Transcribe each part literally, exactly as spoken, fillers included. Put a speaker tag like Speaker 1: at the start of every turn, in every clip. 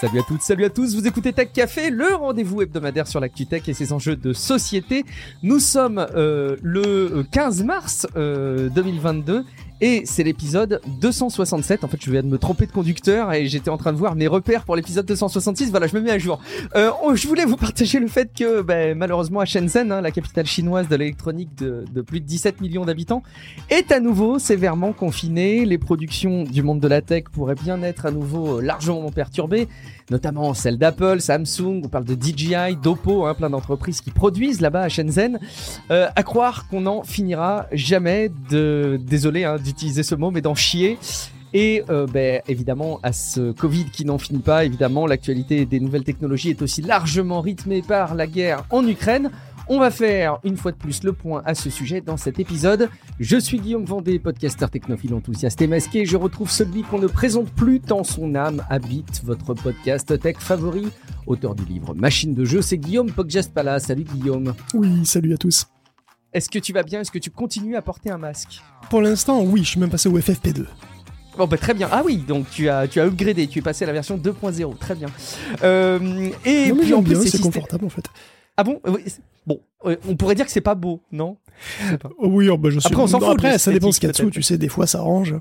Speaker 1: Salut à toutes, salut à tous, vous écoutez Tech Café, le rendez-vous hebdomadaire sur l'actu tech et ses enjeux de société. Nous sommes euh, le quinze mars euh, deux mille vingt-deux et c'est l'épisode deux cent soixante-sept. En fait, je viens de me tromper de conducteur et j'étais en train de voir mes repères pour l'épisode deux cent soixante-six. Voilà, je me mets à jour. Euh, je voulais vous partager le fait que ben, malheureusement à Shenzhen, hein, la capitale chinoise de l'électronique de, de plus de dix-sept millions d'habitants, est à nouveau sévèrement confinée. Les productions du monde de la tech pourraient bien être à nouveau largement perturbées, notamment celles d'Apple, Samsung, on parle de D J I, d'Oppo, hein, plein d'entreprises qui produisent là-bas à Shenzhen. Euh, à croire qu'on n'en finira jamais de... Désolé hein, d'utiliser ce mot, mais d'en chier. Et euh, ben, évidemment, à ce Covid qui n'en finit pas, évidemment, l'actualité des nouvelles technologies est aussi largement rythmée par la guerre en Ukraine. On va faire une fois de plus le point à ce sujet dans cet épisode. Je suis Guillaume Vendée, podcasteur technophile enthousiaste et masqué. Je retrouve celui qu'on ne présente plus tant son âme habite votre podcast tech favori. Auteur du livre Machine de jeu, c'est Guillaume Poggiaspala. Salut Guillaume.
Speaker 2: Oui, salut à tous.
Speaker 1: Est-ce que tu vas bien? Est-ce que tu continues à porter un masque?
Speaker 2: Pour l'instant, oui, je suis même passé au F F P deux.
Speaker 1: Bon bah très bien. Ah oui, donc tu as tu as upgradé, tu es passé à la version deux point zéro. Très bien. Euh, et
Speaker 2: non, mais
Speaker 1: puis en plus
Speaker 2: bien,
Speaker 1: c'est,
Speaker 2: c'est
Speaker 1: systé-
Speaker 2: confortable en fait.
Speaker 1: Ah bon? Oui, c'est- Bon, euh, on pourrait dire que c'est pas beau, non? Je sais pas.
Speaker 2: Oh oui, oh, bah, je suis...
Speaker 1: Après, on s'en
Speaker 2: non,
Speaker 1: fout de
Speaker 2: après ça dépend ce
Speaker 1: l'esthétique,
Speaker 2: qu'il y a dessous,
Speaker 1: peut-être.
Speaker 2: tu sais, des fois ça range.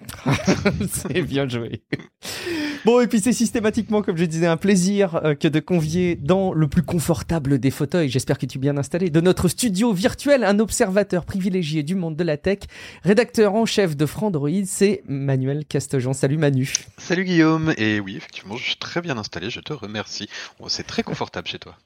Speaker 1: C'est bien joué. Bon, et puis c'est systématiquement, comme je disais, un plaisir euh, que de convier dans le plus confortable des fauteuils, j'espère que tu es bien installé, de notre studio virtuel, un observateur privilégié du monde de la tech, rédacteur en chef de Frandroid, c'est Manuel Castejean. Salut Manu.
Speaker 3: Salut Guillaume, et oui, effectivement, je suis très bien installé, je te remercie. Oh, c'est très confortable chez toi.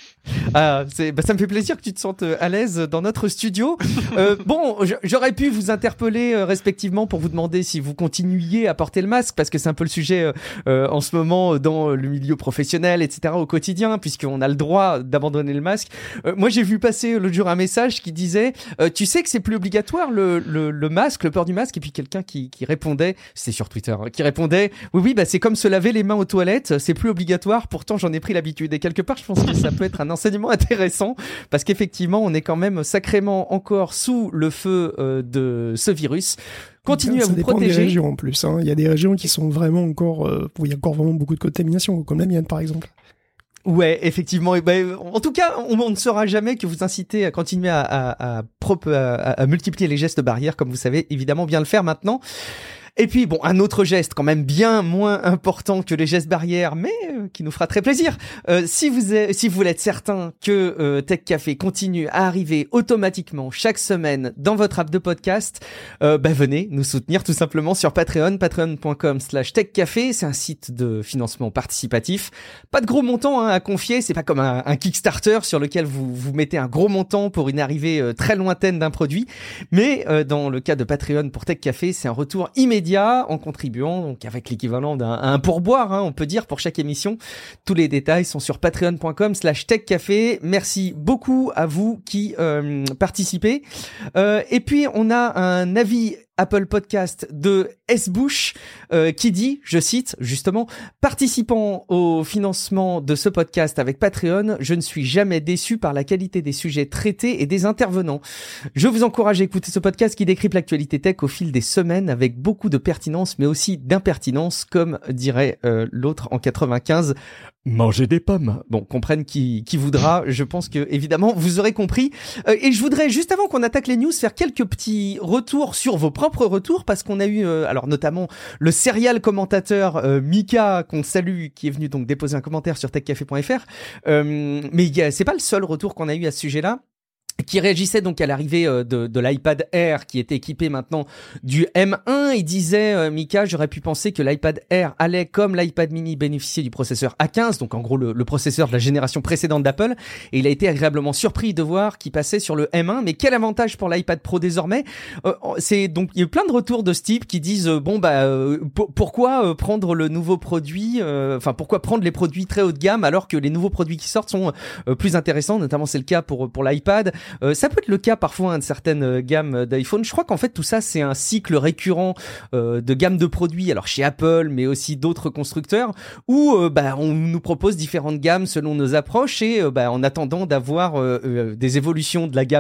Speaker 1: Ah, c'est, bah, ça me fait plaisir que tu te sentes euh, à l'aise dans notre studio. Euh, bon, j- j'aurais pu vous interpeller euh, respectivement pour vous demander si vous continuiez à porter le masque, parce que c'est un peu le sujet euh, euh, en ce moment dans le milieu professionnel, et cetera au quotidien, puisqu'on a le droit d'abandonner le masque. Euh, moi, j'ai vu passer l'autre jour un message qui disait euh, tu sais que c'est plus obligatoire le, le, le masque, le port du masque, et puis quelqu'un qui, qui répondait, c'est sur Twitter, hein, qui répondait oui, oui, bah, c'est comme se laver les mains aux toilettes, c'est plus obligatoire, pourtant j'en ai pris l'habitude. Et quelque part, je pense que ça peut être un enseignement intéressant parce qu'effectivement on est quand même sacrément encore sous le feu euh, de ce virus. Continuez
Speaker 2: ça
Speaker 1: à vous
Speaker 2: dépend
Speaker 1: protéger.
Speaker 2: des régions en plus. Hein. Il y a des régions qui sont vraiment encore... Euh, où il y a encore vraiment beaucoup de contamination, comme la mienne par exemple.
Speaker 1: Ouais, effectivement. Et ben, en tout cas, on, on ne saura jamais que vous incitez à continuer à, à, à, prop- à, à multiplier les gestes barrières, comme vous savez évidemment bien le faire maintenant. Et puis, bon, un autre geste quand même bien moins important que les gestes barrières, mais euh, qui nous fera très plaisir. Euh, si vous êtes, si vous voulez être certain que euh, Tech Café continue à arriver automatiquement chaque semaine dans votre app de podcast, euh, bah venez nous soutenir tout simplement sur Patreon, patreon.com slash techcafé. C'est un site de financement participatif. Pas de gros montant hein, à confier, c'est pas comme un, un Kickstarter sur lequel vous, vous mettez un gros montant pour une arrivée euh, très lointaine d'un produit. Mais euh, dans le cas de Patreon pour Tech Café, c'est un retour immédiat en contribuant, donc avec l'équivalent d'un un pourboire, hein, on peut dire, pour chaque émission. Tous les détails sont sur patreon.com slash techcafé. Merci beaucoup à vous qui euh, participez. Euh, et puis, on a un avis Apple Podcast de S. Bush euh, qui dit, je cite justement, participant au financement de ce podcast avec Patreon, je ne suis jamais déçu par la qualité des sujets traités et des intervenants. Je vous encourage à écouter ce podcast qui décrypte l'actualité tech au fil des semaines avec beaucoup de pertinence mais aussi d'impertinence, comme dirait euh, l'autre en quatre-vingt-quinze. Manger des pommes. Bon, comprenne qui, qui voudra. Je pense que, évidemment, vous aurez compris. Euh, et je voudrais, juste avant qu'on attaque les news, faire quelques petits retours sur vos propres retours, parce qu'on a eu, euh, alors notamment, le serial commentateur euh, Mika, qu'on salue, qui est venu donc déposer un commentaire sur techcafé point f r. Euh, mais y a, c'est pas le seul retour qu'on a eu à ce sujet-là, qui réagissait donc à l'arrivée de, de l'iPad Air qui était équipé maintenant du M un. Il disait, euh, Mika, j'aurais pu penser que l'iPad Air allait, comme l'iPad mini, bénéficier du processeur A quinze, donc en gros le, le processeur de la génération précédente d'Apple, et il a été agréablement surpris de voir qu'il passait sur le M un. Mais quel avantage pour l'iPad Pro désormais? euh, C'est donc, il y a eu plein de retours de ce type qui disent, euh, bon bah euh, p- pourquoi euh, prendre le nouveau produit, euh, enfin pourquoi prendre les produits très haut de gamme alors que les nouveaux produits qui sortent sont euh, plus intéressants, notamment c'est le cas pour pour l'iPad. Euh, ça peut être le cas parfois hein, de certaines euh, gammes d'iPhone. Je crois qu'en fait tout ça c'est un cycle récurrent euh, de gamme de produits, alors chez Apple mais aussi d'autres constructeurs, où euh, bah, on nous propose différentes gammes selon nos approches et euh, bah, en attendant d'avoir euh, euh, des évolutions de la gamme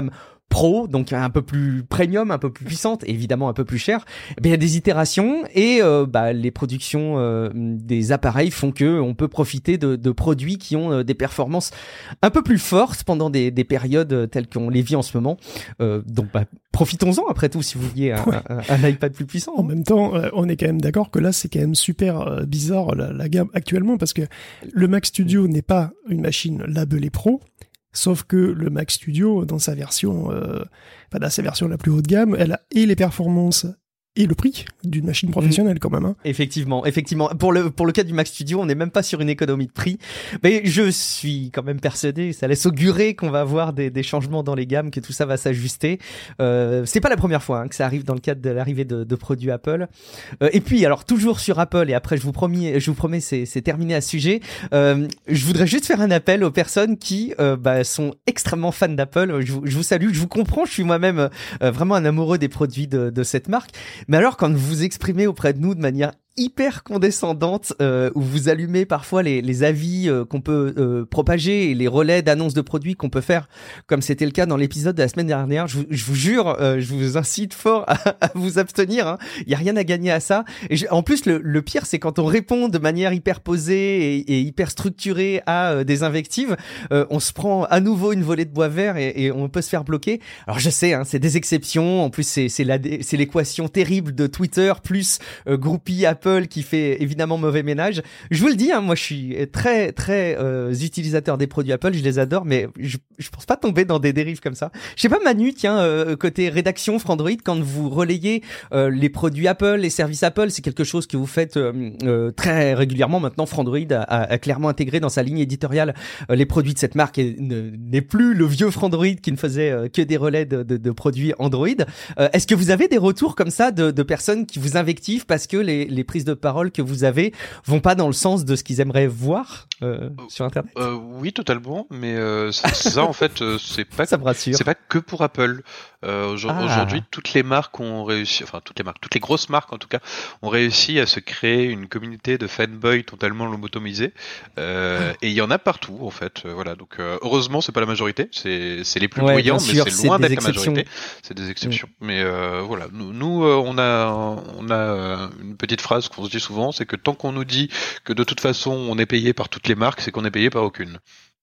Speaker 1: Pro, donc un peu plus premium, un peu plus puissante, évidemment un peu plus cher. Eh bien, il y a des itérations et euh, bah, les productions euh, des appareils font que on peut profiter de, de produits qui ont euh, des performances un peu plus fortes pendant des, des périodes telles qu'on les vit en ce moment. Euh, donc bah, profitons-en après tout si vous vouliez un, ouais. un, un, un iPad plus puissant.
Speaker 2: En même temps, euh, on est quand même d'accord que là c'est quand même super euh, bizarre la, la gamme actuellement parce que le Mac Studio n'est pas une machine labellée Pro. Sauf que le Mac Studio, dans sa version, euh, enfin, dans sa version la plus haut de gamme, elle a et les performances et le prix d'une machine professionnelle, mmh. quand même. Hein.
Speaker 1: Effectivement, effectivement. Pour le pour le cas du Mac Studio, on n'est même pas sur une économie de prix, mais je suis quand même persuadé, ça laisse augurer qu'on va avoir des, des changements dans les gammes, que tout ça va s'ajuster. Euh, c'est pas la première fois hein, que ça arrive dans le cadre de l'arrivée de, de produits Apple. Euh, et puis, alors toujours sur Apple, et après je vous promets, je vous promets, c'est, c'est terminé à ce sujet. Euh, je voudrais juste faire un appel aux personnes qui euh, bah, sont extrêmement fans d'Apple. Je, je vous salue, je vous comprends. Je suis moi-même euh, vraiment un amoureux des produits de, de cette marque. Mais alors, quand vous vous exprimez auprès de nous de manière hyper condescendante, euh, où vous allumez parfois les, les avis euh, qu'on peut euh, propager et les relais d'annonces de produits qu'on peut faire, comme c'était le cas dans l'épisode de la semaine dernière, je vous, je vous jure, euh, je vous incite fort à, à vous abstenir. Hein. Il y a rien à gagner à ça. Et je, en plus, le, le pire, c'est quand on répond de manière hyper posée et, et hyper structurée à euh, des invectives, euh, on se prend à nouveau une volée de bois vert et, et on peut se faire bloquer. Alors je sais, hein, c'est des exceptions. En plus, c'est, c'est, la, c'est l'équation terrible de Twitter plus euh, groupie Apple qui fait évidemment mauvais ménage. Je vous le dis, hein, moi je suis très très euh, utilisateur des produits Apple, je les adore, mais je, je pense pas tomber dans des dérives comme ça. Je sais pas Manu, tiens, euh, côté rédaction for Android, quand vous relayez euh, les produits Apple, les services Apple, c'est quelque chose que vous faites euh, euh, très régulièrement maintenant. For Android a, a, a clairement intégré dans sa ligne éditoriale euh, les produits de cette marque et ne, n'est plus le vieux For Android qui ne faisait euh, que des relais de, de, de produits Android. Euh, est-ce que vous avez des retours comme ça de, de personnes qui vous invectivent parce que les, les prises de parole que vous avez vont pas dans le sens de ce qu'ils aimeraient voir euh, sur Internet?
Speaker 3: euh, Oui, totalement, mais euh, ça, ça en fait, euh, c'est pas
Speaker 1: ça me rassure.
Speaker 3: C'est pas que pour Apple. Euh, aujourd'hui, ah. aujourd'hui, toutes les marques ont réussi, enfin toutes les marques, toutes les grosses marques en tout cas, ont réussi à se créer une communauté de fanboys totalement lobotomisés. Euh, ah. Et il y en a partout en fait. Euh, voilà, donc euh, heureusement, c'est pas la majorité, c'est c'est les plus ouais, bruyants, mais sûr, c'est loin d'être exceptions. La majorité. C'est des exceptions. Mmh. Mais euh, voilà, nous, nous euh, on a on a une petite phrase qu'on se dit souvent, c'est que tant qu'on nous dit que de toute façon on est payé par toutes les marques, c'est qu'on est payé par aucune.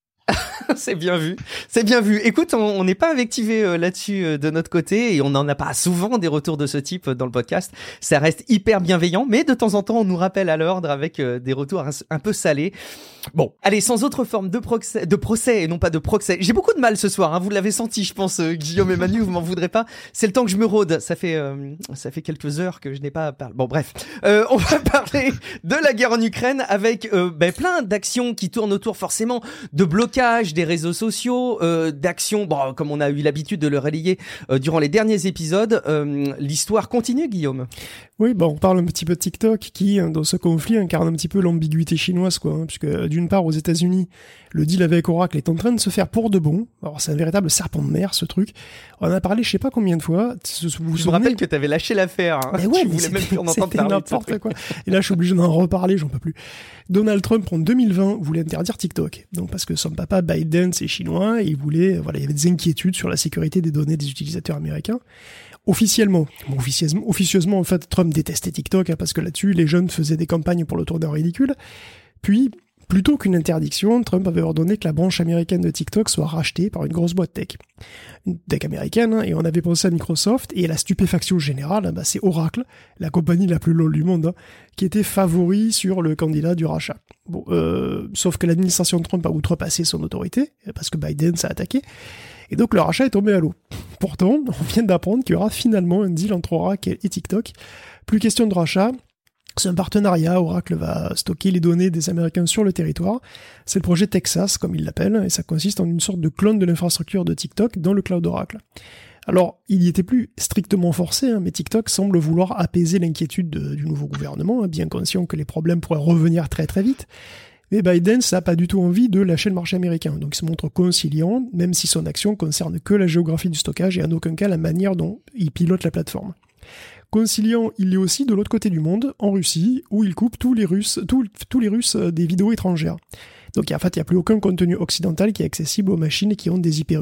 Speaker 1: C'est bien vu, c'est bien vu. Écoute, on n'est pas invectivé euh, là-dessus euh, de notre côté et on n'en a pas souvent des retours de ce type euh, dans le podcast. Ça reste hyper bienveillant, mais de temps en temps, on nous rappelle à l'ordre avec euh, des retours un, un peu salés. Bon, allez, sans autre forme de procès, de procès et non pas de procès. J'ai beaucoup de mal ce soir, hein, vous l'avez senti, je pense, euh, Guillaume et Manu, vous m'en voudrez pas. C'est le temps que je me rôde. Ça fait, euh, ça fait quelques heures que je n'ai pas parlé. Bon, bref, euh, on va parler de la guerre en Ukraine avec euh, ben, plein d'actions qui tournent autour forcément de blocage des réseaux sociaux, euh, d'actions, bon, comme on a eu l'habitude de le relayer euh, durant les derniers épisodes. Euh, l'histoire continue, Guillaume.
Speaker 2: Oui, bon, on parle un petit peu de TikTok qui, dans ce conflit, incarne un petit peu l'ambiguïté chinoise, quoi, hein, puisque d'une part, aux États-Unis, le deal avec Oracle est en train de se faire pour de bon. Alors, c'est un véritable serpent de mer, ce truc. On en a parlé, je sais pas combien de fois.
Speaker 1: Vous je vous me rappelle que t'avais lâché l'affaire. Hein.
Speaker 2: Mais ouais,
Speaker 1: tu
Speaker 2: mais
Speaker 1: voulais même plus en entendre parler.
Speaker 2: N'importe quoi. Et là, je suis obligé d'en reparler, j'en peux plus. Donald Trump, en deux mille vingt, voulait interdire TikTok. Donc, parce que son papa Biden, c'est chinois, et il voulait, voilà, il y avait des inquiétudes sur la sécurité des données des utilisateurs américains. Officiellement, bon, officieusement, officieusement, en fait, Trump détestait TikTok, hein, parce que là-dessus, les jeunes faisaient des campagnes pour le tourner en ridicule. Puis, plutôt qu'une interdiction, Trump avait ordonné que la branche américaine de TikTok soit rachetée par une grosse boîte tech. Une tech américaine, hein, et on avait pensé à Microsoft, et la stupéfaction générale, bah, c'est Oracle, la compagnie la plus lol du monde, hein, qui était favori sur le candidat du rachat. Bon, euh, sauf que l'administration de Trump a outrepassé son autorité, parce que Biden s'est attaqué, et donc le rachat est tombé à l'eau. Pourtant, on vient d'apprendre qu'il y aura finalement un deal entre Oracle et TikTok. Plus question de rachat, c'est un partenariat, Oracle va stocker les données des Américains sur le territoire. C'est le projet Texas, comme ils l'appellent, et ça consiste en une sorte de clone de l'infrastructure de TikTok dans le cloud Oracle. Alors, il n'y était plus strictement forcé, hein, mais TikTok semble vouloir apaiser l'inquiétude de, du nouveau gouvernement, hein, bien conscient que les problèmes pourraient revenir très très vite. Mais Biden, ça n'a pas du tout envie de lâcher le marché américain, donc il se montre conciliant, même si son action concerne que la géographie du stockage et en aucun cas la manière dont il pilote la plateforme. Conciliant, il est aussi de l'autre côté du monde, en Russie, où il coupe tous les Russes, tous, tous les Russes des vidéos étrangères. Donc en fait, il n'y a plus aucun contenu occidental qui est accessible aux machines qui ont des I P russes.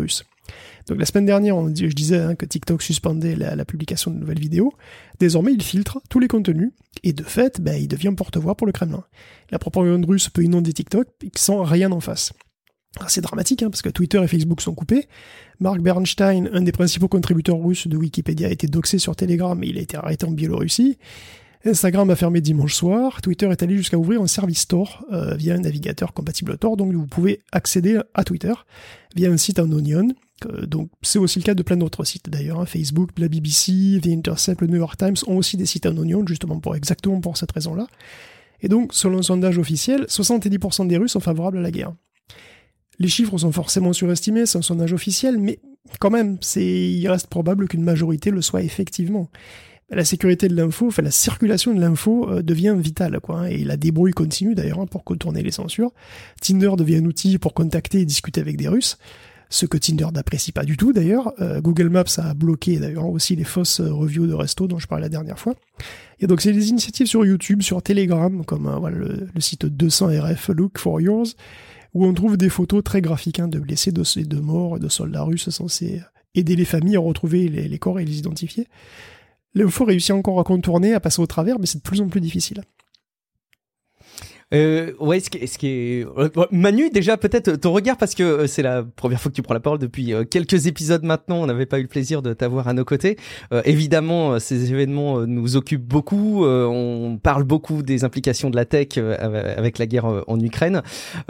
Speaker 2: Donc la semaine dernière, on dit, je disais hein, que TikTok suspendait la, la publication de nouvelles vidéos. Désormais, il filtre tous les contenus et de fait, ben, il devient porte-voix pour le Kremlin. La propagande russe peut inonder TikTok sans rien en face. Alors, c'est dramatique hein, parce que Twitter et Facebook sont coupés. Mark Bernstein, un des principaux contributeurs russes de Wikipédia, a été doxé sur Telegram et il a été arrêté en Biélorussie. Instagram a fermé dimanche soir. Twitter est allé jusqu'à ouvrir un service Tor euh, via un navigateur compatible Tor, donc vous pouvez accéder à Twitter via un site en Onion. Euh, donc c'est aussi le cas de plein d'autres sites d'ailleurs. Hein. Facebook, la B B C, The Intercept, le New York Times ont aussi des sites en Onion justement pour exactement pour cette raison-là. Et donc selon un sondage officiel, soixante-dix pour cent des Russes sont favorables à la guerre. Les chiffres sont forcément surestimés, c'est un sondage officiel, mais quand même, c'est, il reste probable qu'une majorité le soit effectivement. La sécurité de l'info, enfin la circulation de l'info euh, devient vitale, quoi, hein, et la débrouille continue d'ailleurs hein, pour contourner les censures. Tinder devient un outil pour contacter et discuter avec des Russes, ce que Tinder n'apprécie pas du tout d'ailleurs. Euh, Google Maps a bloqué d'ailleurs aussi les fausses reviews de resto dont je parlais la dernière fois. Et donc c'est des initiatives sur YouTube, sur Telegram, comme euh, voilà, le, le site deux cents R F Look for Yours, où on trouve des photos très graphiques hein, de blessés, de, de morts, de soldats russes censés aider les familles à retrouver les, les corps et les identifier. L'info réussit encore à contourner, à passer au travers, mais c'est de plus en plus difficile.
Speaker 1: Euh, ouais, ce qui est, ce qui est... Manu, déjà peut-être ton regard, parce que c'est la première fois que tu prends la parole depuis quelques épisodes maintenant. On n'avait pas eu le plaisir de t'avoir à nos côtés. Euh, évidemment, ces événements nous occupent beaucoup. Euh, on parle beaucoup des implications de la tech avec la guerre en Ukraine.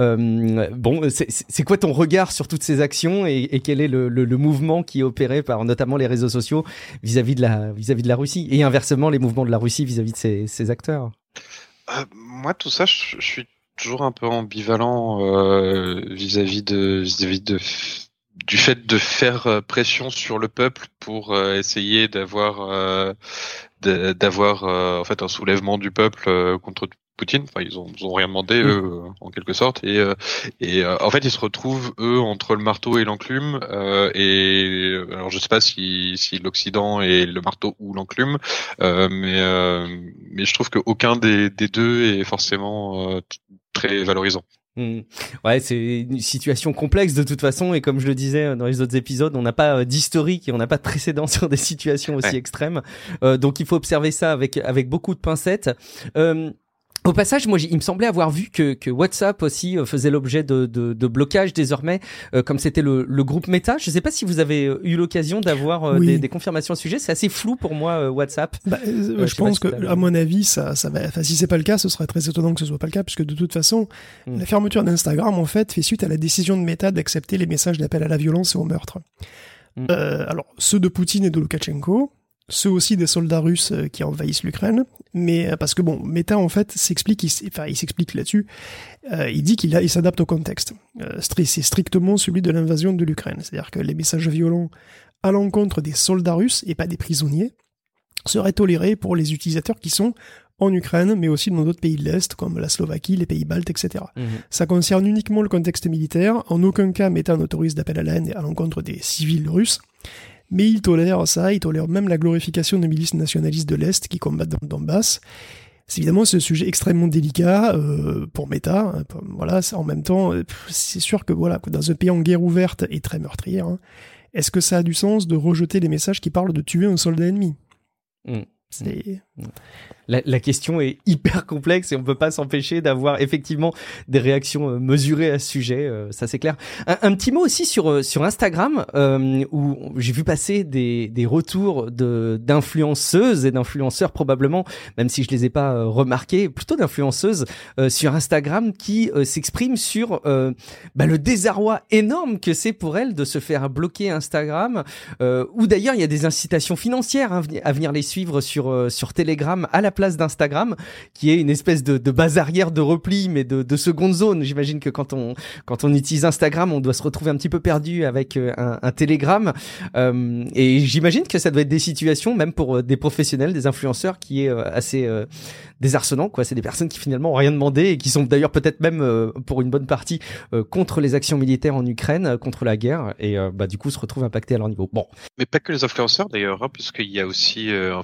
Speaker 1: Euh, bon, c'est, c'est quoi ton regard sur toutes ces actions et, et quel est le, le, le mouvement qui est opéré par notamment les réseaux sociaux vis-à-vis de la vis-à-vis de la Russie et inversement les mouvements de la Russie vis-à-vis de ces, ces acteurs?
Speaker 3: Euh, moi, tout ça, je, je suis toujours un peu ambivalent euh, vis-à-vis de vis-à-vis de du fait de faire pression sur le peuple pour euh, essayer d'avoir euh, de, d'avoir euh, en fait un soulèvement du peuple euh, contre Poutine. Enfin, ils ont, ils ont rien demandé, eux, mmh. en quelque sorte. Et, euh, et euh, en fait, ils se retrouvent, eux, entre le marteau et l'enclume. Euh, et alors, je sais pas si, si l'Occident est le marteau ou l'enclume, euh, mais, euh, mais je trouve qu'aucun des, des deux est forcément euh, très valorisant.
Speaker 1: Mmh. Ouais, c'est une situation complexe de toute façon, et comme je le disais dans les autres épisodes, on n'a pas d'historique et on n'a pas de précédent sur des situations aussi ouais. extrêmes. Euh, donc, il faut observer ça avec avec beaucoup de pincettes. Euh, Au passage, moi, il me semblait avoir vu que, que WhatsApp aussi faisait l'objet de, de, de blocage désormais, euh, comme c'était le, le groupe Meta. Je ne sais pas si vous avez eu l'occasion d'avoir euh, oui. des, des confirmations à ce sujet. C'est assez flou pour moi, euh, WhatsApp.
Speaker 2: Bah, euh, euh, je, je pense que, à mon avis, ça, ça va. Enfin, si c'est pas le cas, ce serait très étonnant que ce soit pas le cas, puisque de toute façon, mmh. la fermeture d'Instagram, en fait, fait suite à la décision de Meta d'accepter les messages d'appel à la violence et au meurtre. Mmh. Euh, alors, ceux de Poutine et de Loukachenko. Ceux aussi des soldats russes qui envahissent l'Ukraine, mais parce que bon, Meta en fait s'explique, il, enfin il s'explique là-dessus, euh, il dit qu'il a, il s'adapte au contexte. Euh, c'est strictement celui de l'invasion de l'Ukraine, c'est-à-dire que les messages violents à l'encontre des soldats russes et pas des prisonniers seraient tolérés pour les utilisateurs qui sont en Ukraine, mais aussi dans d'autres pays de l'Est, comme la Slovaquie, les pays baltes, et cetera. Mmh. Ça concerne uniquement le contexte militaire. En aucun cas, Meta n'autorise d'appel à la haine à l'encontre des civils russes. Mais il tolère ça, il tolère même la glorification des milices nationalistes de l'Est qui combattent dans le Donbass. C'est évidemment ce sujet extrêmement délicat euh, pour Meta. Hein, pour, voilà, en même temps, c'est sûr que voilà, dans un pays en guerre ouverte et très meurtrière, hein, est-ce que ça a du sens de rejeter les messages qui parlent de tuer un soldat ennemi ? mmh. C'est...
Speaker 1: La, la question est hyper complexe et on peut pas s'empêcher d'avoir effectivement des réactions mesurées à ce sujet, euh, ça c'est clair. Un, un petit mot aussi sur sur Instagram euh, où j'ai vu passer des des retours de d'influenceuses et d'influenceurs probablement, même si je les ai pas euh, remarqués, plutôt d'influenceuses euh, sur Instagram qui euh, s'expriment sur euh, bah, le désarroi énorme que c'est pour elles de se faire bloquer Instagram, euh, ou d'ailleurs il y a des incitations financières hein, à venir les suivre sur euh, sur Telegram à la place d'Instagram, qui est une espèce de, de base arrière de repli, mais de, de seconde zone. J'imagine que quand on quand on utilise Instagram, on doit se retrouver un petit peu perdu avec un, un Telegram. Euh, et j'imagine que ça doit être des situations, même pour des professionnels, des influenceurs, qui est assez euh, désarçonnant, quoi. C'est des personnes qui finalement ont rien demandé et qui sont d'ailleurs peut-être même euh, pour une bonne partie euh, contre les actions militaires en Ukraine, euh, contre la guerre, et euh, bah du coup se retrouvent impactés à leur niveau. Bon.
Speaker 3: Mais pas que les influenceurs d'ailleurs, hein, puisqu'il y a aussi euh, en fait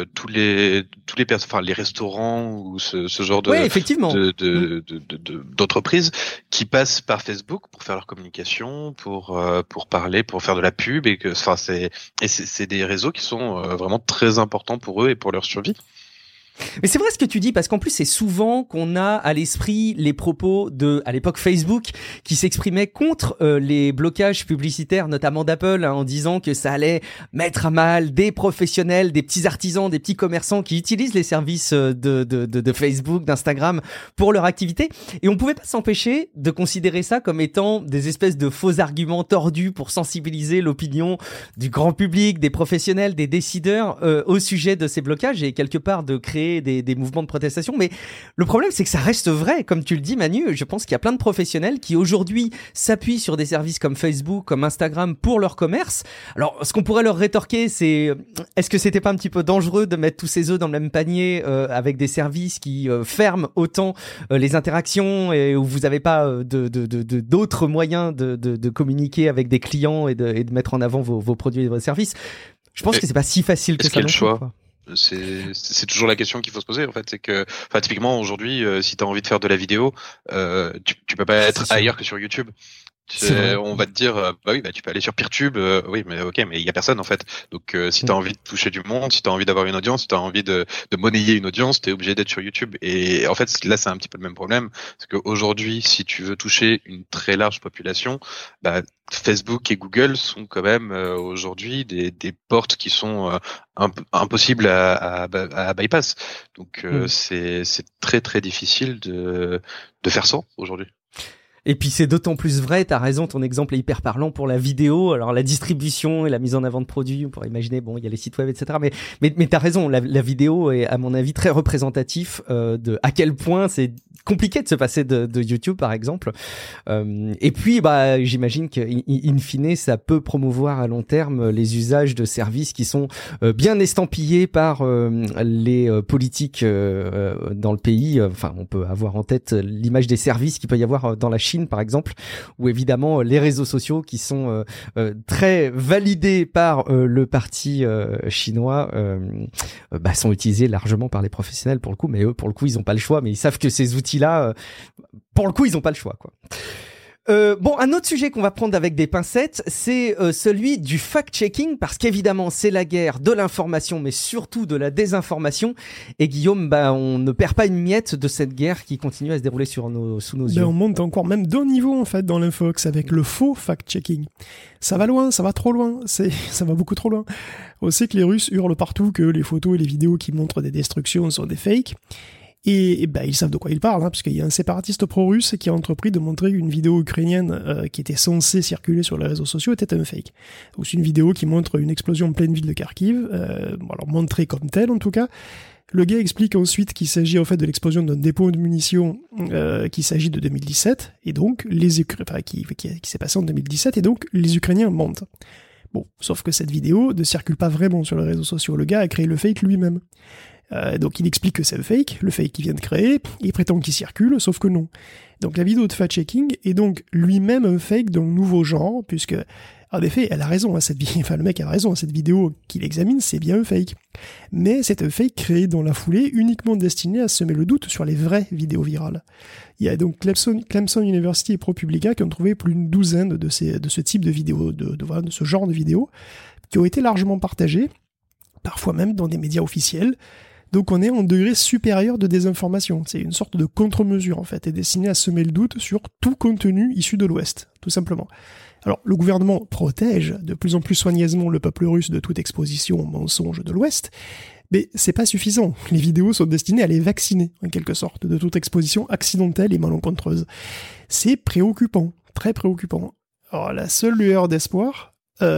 Speaker 3: euh, tous les tous les pers- enfin les restaurants ou ce, ce genre de
Speaker 1: ouais, effectivement.
Speaker 3: de, de, de, de, de d'entreprises qui passent par Facebook pour faire leur communication, pour euh, pour parler, pour faire de la pub et que enfin c'est et c'est, c'est des réseaux qui sont euh, vraiment très importants pour eux et pour leur survie.
Speaker 1: Mais c'est vrai ce que tu dis, parce qu'en plus c'est souvent qu'on a à l'esprit les propos de, à l'époque, Facebook, qui s'exprimaient contre euh, les blocages publicitaires, notamment d'Apple, hein, en disant que ça allait mettre à mal des professionnels, des petits artisans, des petits commerçants qui utilisent les services de, de, de, de Facebook, d'Instagram pour leur activité. Et on pouvait pas s'empêcher de considérer ça comme étant des espèces de faux arguments tordus pour sensibiliser l'opinion du grand public, des professionnels, des décideurs euh, au sujet de ces blocages et quelque part de créer Des, des mouvements de protestation. Mais le problème, c'est que ça reste vrai. Comme tu le dis, Manu, je pense qu'il y a plein de professionnels qui aujourd'hui s'appuient sur des services comme Facebook, comme Instagram pour leur commerce. Alors, ce qu'on pourrait leur rétorquer, c'est est-ce que c'était pas un petit peu dangereux de mettre tous ces œufs dans le même panier euh, avec des services qui euh, ferment autant euh, les interactions et où vous n'avez pas euh, de, de, de, de, d'autres moyens de, de, de communiquer avec des clients et de, et de mettre en avant vos, vos produits et vos services. Je pense et que c'est pas si facile que ça non plus, quoi.
Speaker 3: C'est, c'est toujours la question qu'il faut se poser en fait, c'est que, enfin typiquement aujourd'hui, euh, si t'as envie de faire de la vidéo, euh, tu, tu peux pas être ailleurs que sur YouTube. C'est, on va te dire, euh, bah oui, bah tu peux aller sur Peertube, euh, oui, mais ok, mais il y a personne en fait. Donc euh, si t'as envie de toucher du monde, si t'as envie d'avoir une audience, si t'as envie de, de monnayer une audience, t'es obligé d'être sur YouTube. Et en fait, là, c'est un petit peu le même problème, c'est qu'aujourd'hui, si tu veux toucher une très large population, bah Facebook et Google sont quand même euh, aujourd'hui des, des portes qui sont euh, imp- impossibles à, à, à bypass. Donc euh, mmh. c'est, c'est très très difficile de, de faire sans aujourd'hui.
Speaker 1: Et puis c'est d'autant plus vrai, t'as raison, ton exemple est hyper parlant pour la vidéo. Alors la distribution et la mise en avant de produits, on pourrait imaginer, bon, il y a les sites web, et cetera. Mais mais, mais t'as raison, la, la vidéo est à mon avis très représentatif euh, de à quel point c'est compliqué de se passer de, de YouTube par exemple. Euh, et puis bah j'imagine que in, in fine ça peut promouvoir à long terme les usages de services qui sont euh, bien estampillés par euh, les euh, politiques euh, dans le pays. Enfin, on peut avoir en tête l'image des services qu'il peut y avoir dans la Chine par exemple, où évidemment les réseaux sociaux qui sont euh, euh, très validés par euh, le parti euh, chinois euh, euh, bah, sont utilisés largement par les professionnels pour le coup, mais eux pour le coup ils ont pas le choix, mais ils savent que ces outils-là, euh, pour le coup ils ont pas le choix quoi. Euh, bon, un autre sujet qu'on va prendre avec des pincettes, c'est euh, celui du fact-checking, parce qu'évidemment, c'est la guerre de l'information, mais surtout de la désinformation. Et Guillaume, bah, on ne perd pas une miette de cette guerre qui continue à se dérouler sur nos, sous nos
Speaker 2: ben
Speaker 1: yeux.
Speaker 2: On monte encore même d'un niveau, en fait, dans l'infox, avec le faux fact-checking. Ça va loin, ça va trop loin, c'est, ça va beaucoup trop loin. On sait que les Russes hurlent partout que les photos et les vidéos qui montrent des destructions sont des fakes. Et, et ben, ils savent de quoi ils parlent, hein, puisqu'il y a un séparatiste pro-russe qui a entrepris de montrer une vidéo ukrainienne euh, qui était censée circuler sur les réseaux sociaux était un fake. Donc c'est une vidéo qui montre une explosion en pleine ville de Kharkiv, euh, bon, alors montrée comme telle en tout cas. Le gars explique ensuite qu'il s'agit en fait de l'explosion d'un dépôt de munitions euh, qu'il s'agit de deux mille dix-sept, et donc les Ukra- enfin, qui, qui, qui s'est passé en deux mille dix-sept, et donc les Ukrainiens mentent. Bon, sauf que cette vidéo ne circule pas vraiment sur les réseaux sociaux, le gars a créé le fake lui-même. Euh, donc il explique que c'est un fake, le fake qu'il vient de créer, il prétend qu'il circule, sauf que non. Donc la vidéo de fact-checking est donc lui-même un fake d'un nouveau genre, puisque, en effet, elle a raison, hein, cette vi- enfin le mec a raison, cette vidéo qu'il examine, c'est bien un fake. Mais c'est un fake créé dans la foulée, uniquement destiné à semer le doute sur les vraies vidéos virales. Il y a donc Clemson, Clemson University et ProPublica qui ont trouvé plus d'une douzaine de, ces, de ce type de vidéos, de, de, voilà, de ce genre de vidéos, qui ont été largement partagées, parfois même dans des médias officiels. Donc on est en degré supérieur de désinformation. C'est une sorte de contre-mesure en fait, et destinée à semer le doute sur tout contenu issu de l'Ouest, tout simplement. Alors le gouvernement protège de plus en plus soigneusement le peuple russe de toute exposition aux mensonges de l'Ouest, mais c'est pas suffisant. Les vidéos sont destinées à les vacciner, en quelque sorte, de toute exposition accidentelle et malencontreuse. C'est préoccupant, très préoccupant. Alors la seule lueur d'espoir,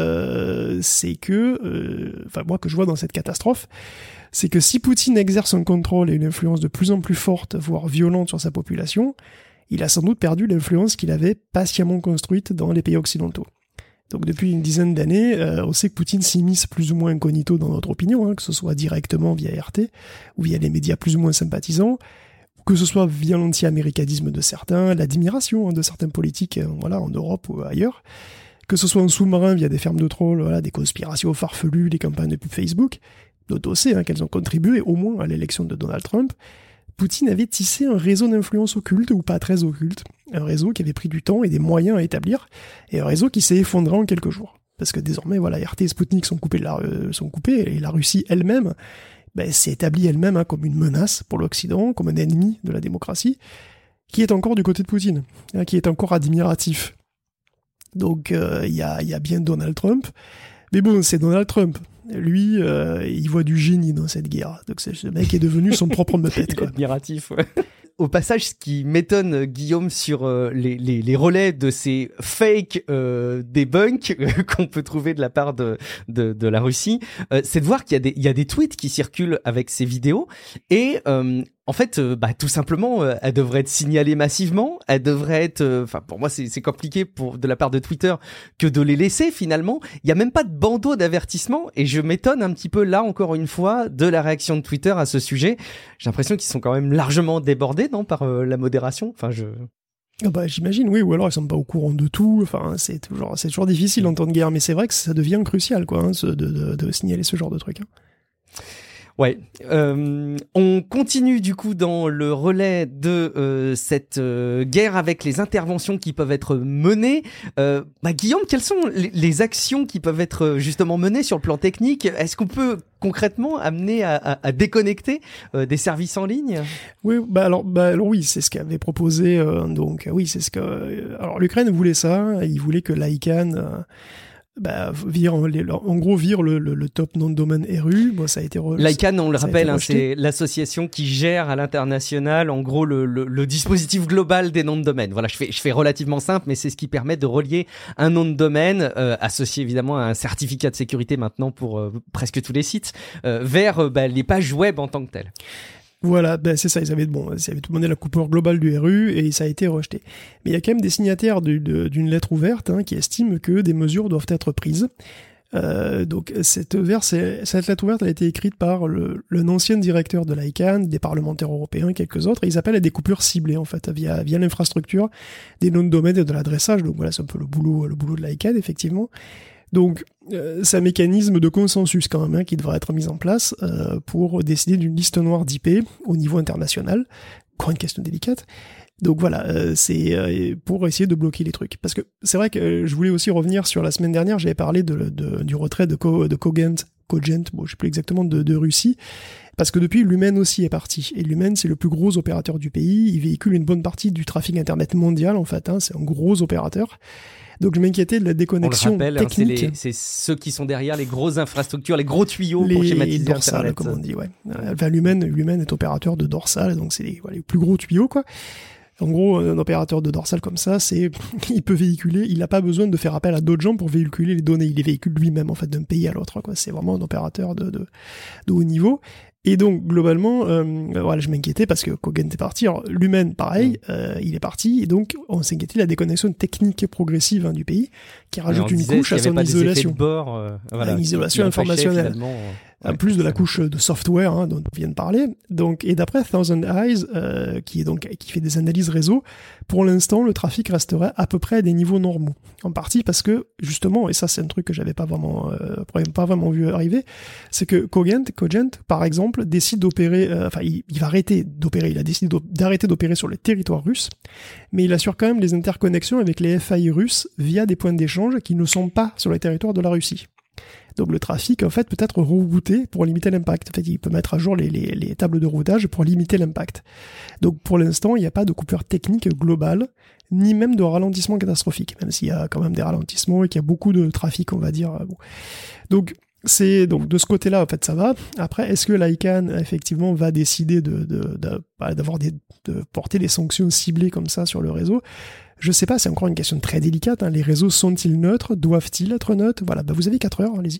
Speaker 2: euh, c'est que, euh, enfin moi que je vois dans cette catastrophe, c'est que si Poutine exerce un contrôle et une influence de plus en plus forte, voire violente sur sa population, il a sans doute perdu l'influence qu'il avait patiemment construite dans les pays occidentaux. Donc depuis une dizaine d'années, euh, on sait que Poutine s'immisce plus ou moins incognito dans notre opinion, hein, que ce soit directement via R T, ou via les médias plus ou moins sympathisants, que ce soit via l'anti-américanisme de certains, l'admiration hein, de certains politiques euh, voilà, en Europe ou ailleurs, que ce soit en sous-marin via des fermes de trolls, voilà, des conspirations farfelues, des campagnes de pub Facebook. dont on sait hein, qu'elles ont contribué au moins à l'élection de Donald Trump, Poutine avait tissé un réseau d'influence occulte, ou pas très occulte, un réseau qui avait pris du temps et des moyens à établir, et un réseau qui s'est effondré en quelques jours. Parce que désormais, voilà, R T et Sputnik sont coupés, la, euh, sont coupés et la Russie elle-même ben, s'est établie elle-même hein, comme une menace pour l'Occident, comme un ennemi de la démocratie, qui est encore du côté de Poutine, hein, qui est encore admiratif. Donc il euh, y, a, y a bien Donald Trump, mais bon, c'est Donald Trump. Lui, euh, il voit du génie dans cette guerre. Donc ce mec est devenu son propre Muppet, quoi.
Speaker 1: Admiratif, ouais. Au passage, ce qui m'étonne, Guillaume, sur euh, les, les, les relais de ces fake euh, debunks euh, qu'on peut trouver de la part de, de, de la Russie, euh, c'est de voir qu'il y a des, il y a des tweets qui circulent avec ces vidéos et euh, en fait, euh, bah tout simplement, euh, elle devrait être signalée massivement. Elle devrait être, enfin euh, pour moi c'est c'est compliqué pour de la part de Twitter que de les laisser finalement. Il y a même pas de bandeau d'avertissement et je m'étonne un petit peu là encore une fois de la réaction de Twitter à ce sujet. J'ai l'impression qu'ils sont quand même largement débordés, non, par euh, la modération. Enfin je.
Speaker 2: Ah bah j'imagine oui, ou alors ils sont pas au courant de tout. Enfin c'est toujours c'est toujours difficile en temps de guerre, mais c'est vrai que ça devient crucial quoi, hein, ce, de, de de signaler ce genre de truc. Hein.
Speaker 1: Ouais, euh, on continue du coup dans le relais de euh, cette euh, guerre avec les interventions qui peuvent être menées. Euh, bah, Guillaume, quelles sont les, les actions qui peuvent être justement menées sur le plan technique ? Est-ce qu'on peut concrètement amener à, à, à déconnecter euh, des services en ligne ?
Speaker 2: Oui, bah alors, bah alors oui, c'est ce qu'avait proposé. Euh, donc oui, c'est ce que. Euh, alors l'Ukraine voulait ça. Il voulait que l'ICANN euh, bah, vire, en gros, vire le, le, le top nom de domaine R U. Bon, ça a été re...
Speaker 1: l'ICANN, on le rappelle, hein, c'est l'association qui gère à l'international, en gros, le, le, le dispositif global des noms de domaine. Voilà, je fais, je fais relativement simple, mais c'est ce qui permet de relier un nom de domaine, euh, associé évidemment à un certificat de sécurité maintenant pour euh, presque tous les sites, euh, vers euh, bah, les pages web en tant que telles.
Speaker 2: Voilà, ben c'est ça, ils avaient, bon, ils avaient demandé la coupure globale du R U et ça a été rejeté. Mais il y a quand même des signataires du, de, d'une lettre ouverte hein, qui estiment que des mesures doivent être prises. Euh, donc cette, cette lettre ouverte a été écrite par le, le ancien directeur de l'ICANN, des parlementaires européens et quelques autres, et ils appellent à des coupures ciblées en fait, via, via l'infrastructure, des noms de domaine et de l'adressage. Donc voilà, c'est un peu le boulot, le boulot de l'ICANN, effectivement. Donc, euh, c'est un mécanisme de consensus quand même hein, qui devra être mis en place euh, pour décider d'une liste noire d'I P au niveau international. Encore une question délicate. Donc voilà, euh, c'est euh, pour essayer de bloquer les trucs. Parce que c'est vrai que euh, je voulais aussi revenir sur la semaine dernière, j'avais parlé de, de, du retrait de, Co, de Cogent, Cogent, bon, je sais plus exactement, de, de Russie. Parce que depuis, Lumen aussi est parti. Et Lumen, c'est le plus gros opérateur du pays. Il véhicule une bonne partie du trafic Internet mondial, en fait. Hein, c'est un gros opérateur. Donc je m'inquiétais de la déconnexion
Speaker 1: On le rappelle,
Speaker 2: technique.
Speaker 1: Hein, c'est, les, c'est ceux qui sont derrière les grosses infrastructures, les gros tuyaux
Speaker 2: les
Speaker 1: pour schématiser
Speaker 2: dorsales,
Speaker 1: Internet.
Speaker 2: Comme on dit, ouais. Enfin, Lumen, Lumen est opérateur de dorsales, donc c'est les, voilà, les plus gros tuyaux, quoi. En gros, un opérateur de dorsale comme ça, c'est, il peut véhiculer, il n'a pas besoin de faire appel à d'autres gens pour véhiculer les données. Il les véhicule lui-même, en fait, d'un pays à l'autre, quoi. C'est vraiment un opérateur de, de, de haut niveau. Et donc, globalement, euh, voilà, je m'inquiétais parce que Cogent est parti. Alors, Lumen, pareil, euh, il est parti. Et donc, on s'inquiétait de la déconnexion technique progressive hein, du pays, qui rajoute une couche à son isolation.
Speaker 1: De bord, euh, voilà,
Speaker 2: une isolation informationnelle. En ouais, plus de la couche de software hein, dont on vient de parler. Donc, et d'après Thousand Eyes, euh, qui est donc qui fait des analyses réseau, pour l'instant, le trafic resterait à peu près à des niveaux normaux. En partie parce que justement, et ça c'est un truc que j'avais pas vraiment, euh, pas vraiment vu arriver, c'est que Cogent, Cogent, par exemple, décide d'opérer, euh, enfin, il, il va arrêter d'opérer, il a décidé d'arrêter d'opérer sur le territoire russe, mais il assure quand même les interconnexions avec les F A I russes via des points d'échange qui ne sont pas sur le territoire de la Russie. Donc le trafic, en fait, peut être rerouté pour limiter l'impact. En fait, il peut mettre à jour les, les, les tables de routage pour limiter l'impact. Donc pour l'instant, il n'y a pas de coupure technique globale, ni même de ralentissement catastrophique, même s'il y a quand même des ralentissements et qu'il y a beaucoup de trafic, on va dire. Bon. Donc c'est donc de ce côté-là, en fait, ça va. Après, est-ce que l'ICANN effectivement va décider de, de, de, d'avoir des, de porter des sanctions ciblées comme ça sur le réseau? Je sais pas, c'est encore une question très délicate. Hein. Les réseaux sont-ils neutres? Doivent-ils être neutres? Voilà, bah vous avez quatre heures, allez-y.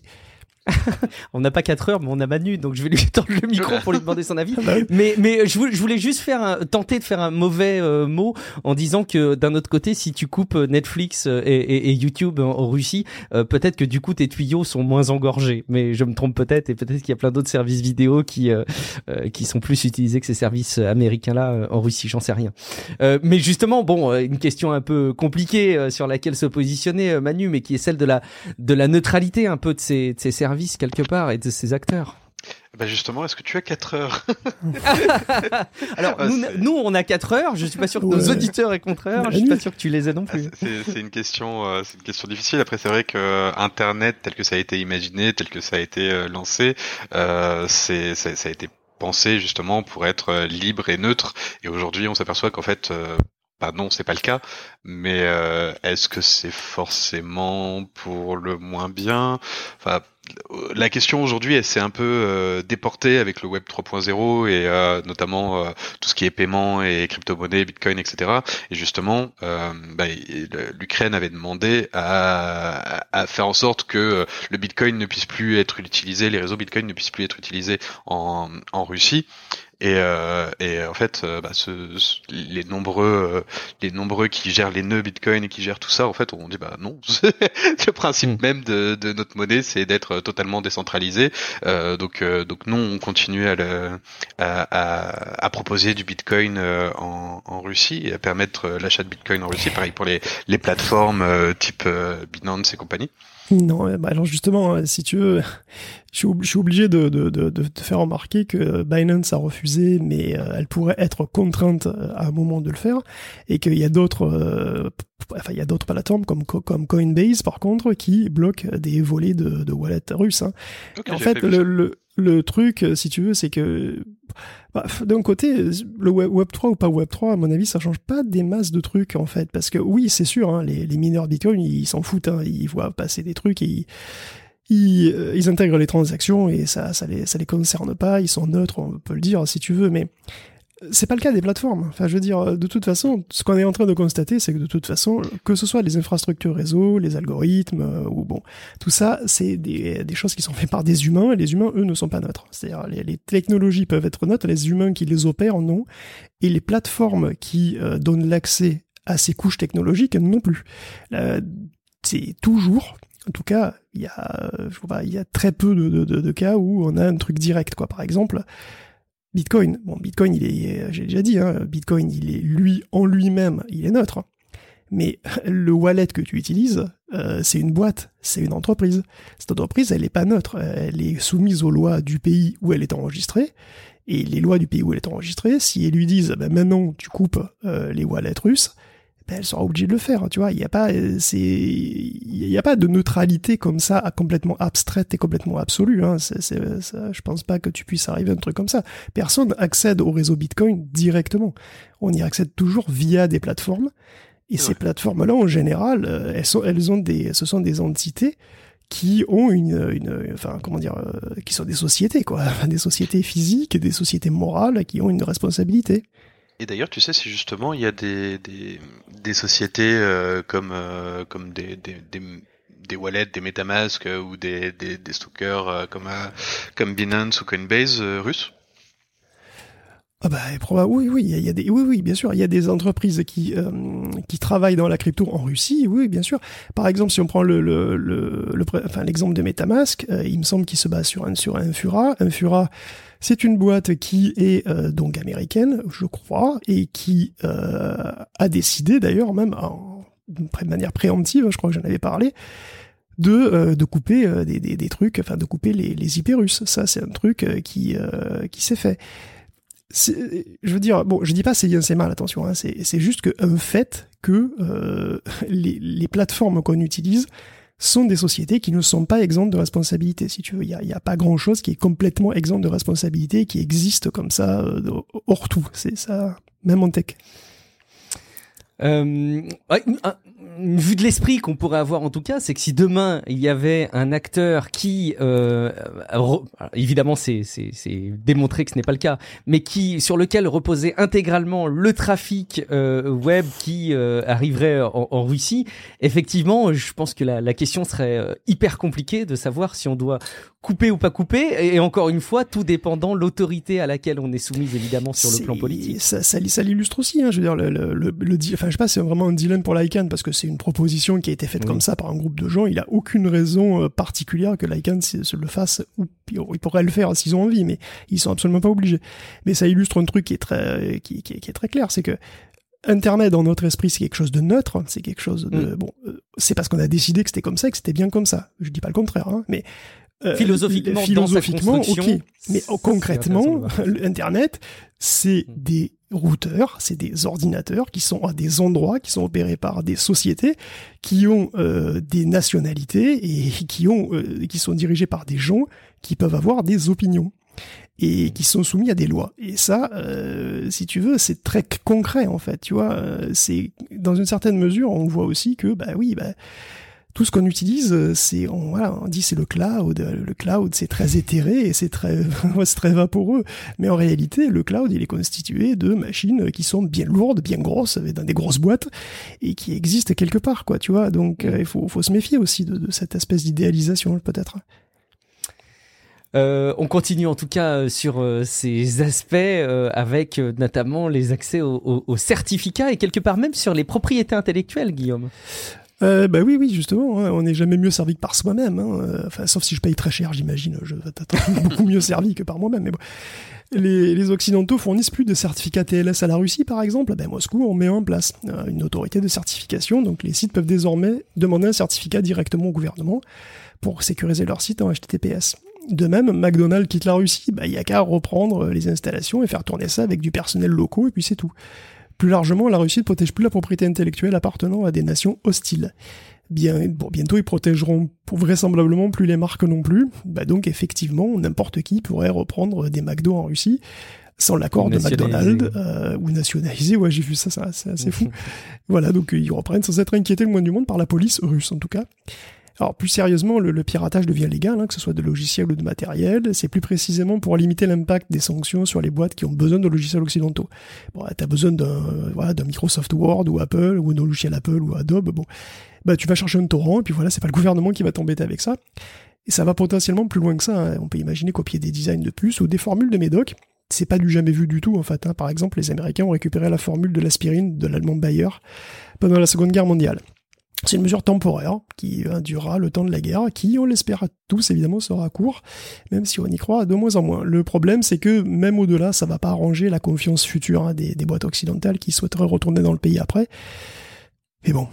Speaker 1: On n'a pas quatre heures, mais on a Manu, donc je vais lui tendre le micro pour lui demander son avis. mais mais je, je voulais juste faire un, tenter de faire un mauvais euh, mot en disant que d'un autre côté, si tu coupes Netflix et, et, et YouTube en, en Russie, euh, peut-être que du coup tes tuyaux sont moins engorgés. Mais je me trompe peut-être, et peut-être qu'il y a plein d'autres services vidéo qui euh, euh, qui sont plus utilisés que ces services américains-là euh, en Russie. J'en sais rien. Euh, mais justement, bon, euh, une question un peu compliquée euh, sur laquelle se positionner euh, Manu, mais qui est celle de la de la neutralité un peu de ces de ces services quelque part et de ces acteurs.
Speaker 3: Bah justement, est-ce que tu as quatre heures?
Speaker 1: Alors,
Speaker 3: ah,
Speaker 1: nous,
Speaker 3: c'est...
Speaker 1: nous, on a quatre heures. Je suis pas sûr que
Speaker 2: ouais.
Speaker 1: nos auditeurs aient quatre heures. Je suis pas sûr que tu les aies non plus.
Speaker 3: Ah, c'est, c'est une question, euh, c'est une question difficile. Après, c'est vrai que euh, Internet, tel que ça a été imaginé, tel que ça a été euh, lancé, euh, c'est, c'est, ça a été pensé justement pour être euh, libre et neutre. Et aujourd'hui, on s'aperçoit qu'en fait, euh, bah non, c'est pas le cas. Mais euh, est-ce que c'est forcément pour le moins bien? Enfin. La question aujourd'hui, elle s'est un peu euh, déportée avec le Web trois point zéro et euh, notamment euh, tout ce qui est paiement et crypto-monnaie, Bitcoin, et cetera. Et justement, euh, bah, l'Ukraine avait demandé à, à faire en sorte que le Bitcoin ne puisse plus être utilisé, les réseaux Bitcoin ne puissent plus être utilisés en, en Russie. Et, euh, et en fait, euh, bah, ce, ce, les nombreux, euh, les nombreux qui gèrent les nœuds Bitcoin et qui gèrent tout ça, en fait, on dit bah non. Le principe mmh. même de, de notre monnaie, c'est d'être totalement décentralisé. Euh, donc, euh, donc non, on continue à, le, à, à, à proposer du Bitcoin euh, en, en Russie et à permettre l'achat de Bitcoin en Russie. Pareil pour les, les plateformes euh, type euh, Binance et compagnie.
Speaker 2: Non, bah alors justement, si tu veux, je suis obligé de, de, de, de te faire remarquer que Binance a refusé, mais euh, elle pourrait être contrainte à un moment de le faire, et qu'il y a d'autres, euh, enfin il y a d'autres plateformes comme comme Coinbase par contre qui bloquent des volets de, de wallets russes. Hein. Okay, en fait, le, le le truc, si tu veux, c'est que bah, d'un côté, le Web trois ou pas Web trois, à mon avis, ça change pas des masses de trucs, en fait. Parce que oui, c'est sûr, hein, les, les mineurs Bitcoin, ils s'en foutent, hein, ils voient passer des trucs et ils, ils, euh, ils intègrent les transactions et ça, ça les, ça les concerne pas, ils sont neutres, on peut le dire, si tu veux, mais c'est pas le cas des plateformes. Enfin, je veux dire, de toute façon, ce qu'on est en train de constater, c'est que de toute façon, que ce soit les infrastructures réseau, les algorithmes, euh, ou bon, tout ça, c'est des, des choses qui sont faites par des humains, et les humains, eux, ne sont pas neutres. C'est-à-dire, les, les technologies peuvent être neutres, les humains qui les opèrent, non, et les plateformes qui euh, donnent l'accès à ces couches technologiques, non plus. Euh, c'est toujours... En tout cas, il y a, je vois pas, il y a très peu de, de, de, de cas où on a un truc direct, quoi. Par exemple, Bitcoin. Bon, Bitcoin, il est, j'ai déjà dit, hein, Bitcoin, il est lui en lui-même, il est neutre. Mais le wallet que tu utilises, euh, c'est une boîte, c'est une entreprise. Cette entreprise, elle est pas neutre, elle est soumise aux lois du pays où elle est enregistrée. Et les lois du pays où elle est enregistrée, si elles lui disent, ben maintenant tu coupes euh, les wallets russes, ben elle sera obligée de le faire. Tu vois, il y a pas, c'est, il y a pas de neutralité comme ça, complètement abstraite et complètement absolue. Hein. C'est, c'est, ça, je pense pas que tu puisses arriver à un truc comme ça. Personne accède au réseau Bitcoin directement. On y accède toujours via des plateformes. Et ouais. Ces plateformes-là, en général, elles sont, elles ont des, ce sont des entités qui ont une, une, enfin, comment dire, euh, qui sont des sociétés, quoi, enfin, des sociétés physiques, des sociétés morales, qui ont une responsabilité.
Speaker 3: Et d'ailleurs, tu sais, si justement il y a des des, des sociétés euh, comme euh, comme des, des des des wallets, des MetaMask euh, ou des des, des stockers euh, comme euh, comme Binance ou Coinbase euh, russes.
Speaker 2: Ah bah oui oui il y a des oui oui bien sûr il y a des entreprises qui euh, qui travaillent dans la crypto en Russie, oui bien sûr. Par exemple, si on prend le le le, le enfin l'exemple de MetaMask, euh, il me semble qu'il se base sur un sur un Infura. Infura, c'est une boîte qui est euh, donc américaine, je crois, et qui euh, a décidé d'ailleurs même en, de manière préemptive, je crois que j'en avais parlé, de euh, de couper euh, des, des des trucs, enfin de couper les les I P russes. Ça c'est un truc euh, qui euh, qui s'est fait. C'est, je veux dire, bon, je dis pas c'est bien, c'est mal, attention, hein, c'est, c'est juste que un fait que euh, les, les plateformes qu'on utilise sont des sociétés qui ne sont pas exemptes de responsabilité, si tu veux. Il y a, y a pas grand chose qui est complètement exempt de responsabilité, qui existe comme ça, euh, hors tout. C'est ça, même en tech.
Speaker 1: Euh, ouais, une vue de l'esprit qu'on pourrait avoir en tout cas, c'est que si demain il y avait un acteur qui, euh, re, évidemment c'est, c'est, c'est démontré que ce n'est pas le cas, mais qui sur lequel reposait intégralement le trafic euh, web qui euh, arriverait en, en Russie, effectivement, je pense que la, la question serait euh, hyper compliquée de savoir si on doit couper ou pas couper, et encore une fois, tout dépendant l'autorité à laquelle on est soumise évidemment sur
Speaker 2: c'est,
Speaker 1: le plan politique.
Speaker 2: Ça, ça, ça l'illustre aussi, hein, je veux dire, le, le, le, le, enfin je sais pas, c'est vraiment un dilemme pour l'ICANN parce que c'est une proposition qui a été faite oui. comme ça par un groupe de gens. Il a aucune raison euh, particulière que l'ICANN se, se le fasse, ou ils pourraient le faire s'ils ont envie, mais ils sont absolument pas obligés. Mais ça illustre un truc qui est très, qui, qui, qui est très clair, c'est que Internet dans notre esprit, c'est quelque chose de neutre, c'est quelque chose de, mm. bon, euh, c'est parce qu'on a décidé que c'était comme ça, que c'était bien comme ça. Je dis pas le contraire, hein, mais
Speaker 1: Euh, philosophiquement,
Speaker 2: philosophiquement,
Speaker 1: dans sa construction,
Speaker 2: ok. Mais concrètement, Internet, c'est des routeurs, c'est des ordinateurs qui sont à des endroits, qui sont opérés par des sociétés, qui ont euh, des nationalités et qui ont, euh, qui sont dirigés par des gens qui peuvent avoir des opinions et qui sont soumis à des lois. Et ça, euh, si tu veux, c'est très concret en fait. Tu vois, euh, c'est dans une certaine mesure, on voit aussi que, bah oui, bah tout ce qu'on utilise, c'est, on, voilà, on dit c'est le cloud. Le cloud, c'est très éthéré et c'est très, c'est très vaporeux. Mais en réalité, le cloud, il est constitué de machines qui sont bien lourdes, bien grosses, dans des grosses boîtes et qui existent quelque part, quoi. Tu vois. Donc, euh, il faut, faut se méfier aussi de, de cette espèce d'idéalisation, peut-être.
Speaker 1: Euh, on continue en tout cas sur euh, ces aspects euh, avec euh, notamment les accès aux, aux, aux certificats et quelque part même sur les propriétés intellectuelles, Guillaume.
Speaker 2: Euh, bah oui, oui, justement, hein, on n'est jamais mieux servi que par soi-même. Hein, enfin, sauf si je paye très cher, j'imagine. Je vais être beaucoup mieux servi que par moi-même. Mais bon. Les, les Occidentaux fournissent plus de certificats T L S à la Russie, par exemple. Ben, Moscou, on met en place euh, une autorité de certification. Donc, les sites peuvent désormais demander un certificat directement au gouvernement pour sécuriser leur site en H T T P S. De même, McDonald's quitte la Russie, il ben, n'y a qu'à reprendre les installations et faire tourner ça avec du personnel local, et puis c'est tout. Plus largement, la Russie ne protège plus la propriété intellectuelle appartenant à des nations hostiles. Bien, bon, bientôt, ils protégeront pour vraisemblablement plus les marques non plus. Bah donc, effectivement, n'importe qui pourrait reprendre des McDo en Russie sans l'accord de McDonald's euh, ou nationalisé. Ouais, j'ai vu ça, ça c'est assez fou. Voilà, donc ils reprennent sans être inquiétés le moins du monde par la police russe, en tout cas. Alors, plus sérieusement, le, le piratage devient légal, hein, que ce soit de logiciels ou de matériel. C'est plus précisément pour limiter l'impact des sanctions sur les boîtes qui ont besoin de logiciels occidentaux. Bon, t'as besoin d'un, voilà, d'un Microsoft Word ou Apple, ou d'un logiciel Apple ou Adobe, bon. Bah, tu vas chercher un torrent, et puis voilà, c'est pas le gouvernement qui va t'embêter avec ça. Et ça va potentiellement plus loin que ça, hein. On peut imaginer copier des designs de puces ou des formules de médoc. C'est pas du jamais vu du tout, en fait, hein. Par exemple, les Américains ont récupéré la formule de l'aspirine de l'allemand Bayer pendant la Seconde Guerre mondiale. C'est une mesure temporaire qui hein, durera le temps de la guerre, qui, on l'espère tous, évidemment, sera court, même si on y croit de moins en moins. Le problème, c'est que même au-delà, ça va pas arranger la confiance future hein, des, des boîtes occidentales qui souhaiteraient retourner dans le pays après. Mais bon...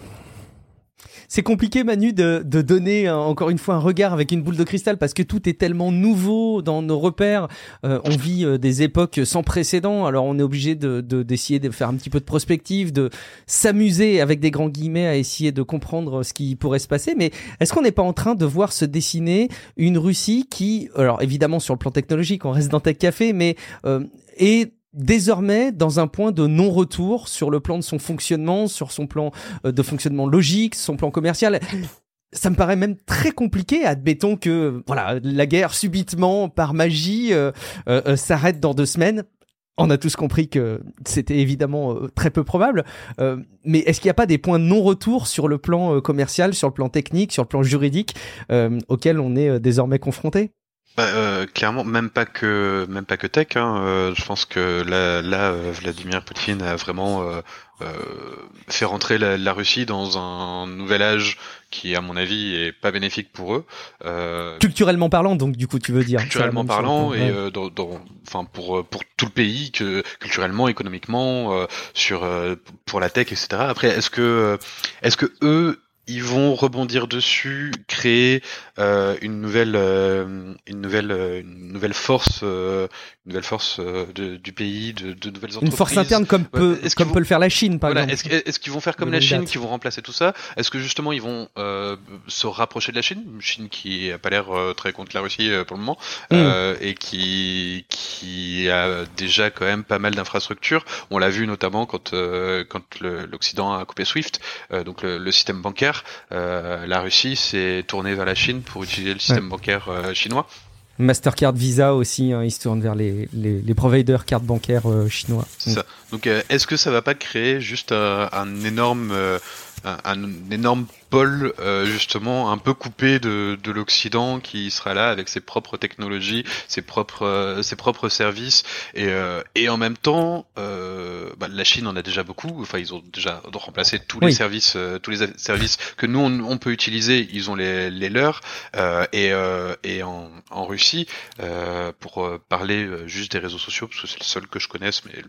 Speaker 1: C'est compliqué, Manu, de, de donner euh, encore une fois un regard avec une boule de cristal parce que tout est tellement nouveau dans nos repères. Euh, on vit euh, des époques sans précédent, alors on est obligé de, de, d'essayer de faire un petit peu de prospective, de s'amuser avec des grands guillemets à essayer de comprendre ce qui pourrait se passer. Mais est-ce qu'on n'est pas en train de voir se dessiner une Russie qui, alors évidemment sur le plan technologique, on reste dans Tech Café, mais euh, est désormais dans un point de non-retour sur le plan de son fonctionnement, sur son plan de fonctionnement logique, son plan commercial. Ça me paraît même très compliqué, admettons que voilà, la guerre subitement, par magie, euh, euh, s'arrête dans deux semaines. On a tous compris que c'était évidemment euh, très peu probable, euh, mais est-ce qu'il n'y a pas des points de non-retour sur le plan euh, commercial, sur le plan technique, sur le plan juridique, euh, auxquels on est euh, désormais confronté ?
Speaker 3: Bah, euh, clairement, même pas que même pas que tech. Hein, euh, je pense que là, là, euh, Vladimir Poutine a vraiment euh, euh, fait rentrer la, la Russie dans un nouvel âge qui, à mon avis, est pas bénéfique pour eux. Euh,
Speaker 1: culturellement parlant, donc du coup, tu veux dire
Speaker 3: culturellement parlant et euh, dans, dans, enfin pour pour tout le pays, que culturellement, économiquement, euh, sur euh, pour la tech, et cetera. Après, est-ce que est-ce que eux ils vont rebondir dessus, créer euh, une nouvelle, euh, une nouvelle, euh, une nouvelle force, euh, une nouvelle force euh, de, du pays, de, de nouvelles entreprises.
Speaker 1: Une force interne comme peut, ouais, comme vont... peut le faire la Chine, par
Speaker 3: voilà,
Speaker 1: exemple.
Speaker 3: Est-ce, est-ce qu'ils vont faire comme la Chine, qui vont remplacer tout ça ? Est-ce que justement ils vont euh, se rapprocher de la Chine, une Chine qui a pas l'air euh, très contre la Russie euh, pour le moment, mm. euh, et qui qui a déjà quand même pas mal d'infrastructures. On l'a vu notamment quand euh, quand le, l'Occident a coupé SWIFT, euh, donc le, le système bancaire. Euh, la Russie s'est tournée vers la Chine pour utiliser le système ouais. bancaire euh, chinois.
Speaker 1: Mastercard, Visa aussi, hein, ils se tournent vers les, les, les providers cartes bancaires euh, chinois.
Speaker 3: C'est mmh. ça. Donc, euh, est-ce que ça va pas créer juste euh, un énorme, euh, un, un énorme pôle euh, justement un peu coupé de, de l'Occident qui sera là avec ses propres technologies, ses propres, euh, ses propres services et euh, et en même temps, euh, bah, la Chine en a déjà beaucoup. Enfin, ils ont déjà remplacé tous les oui. services, euh, tous les services que nous on, on peut utiliser. Ils ont les, les leurs euh, et euh, et en, en Russie, euh, pour parler juste des réseaux sociaux parce que c'est le seul que je connaisse, mais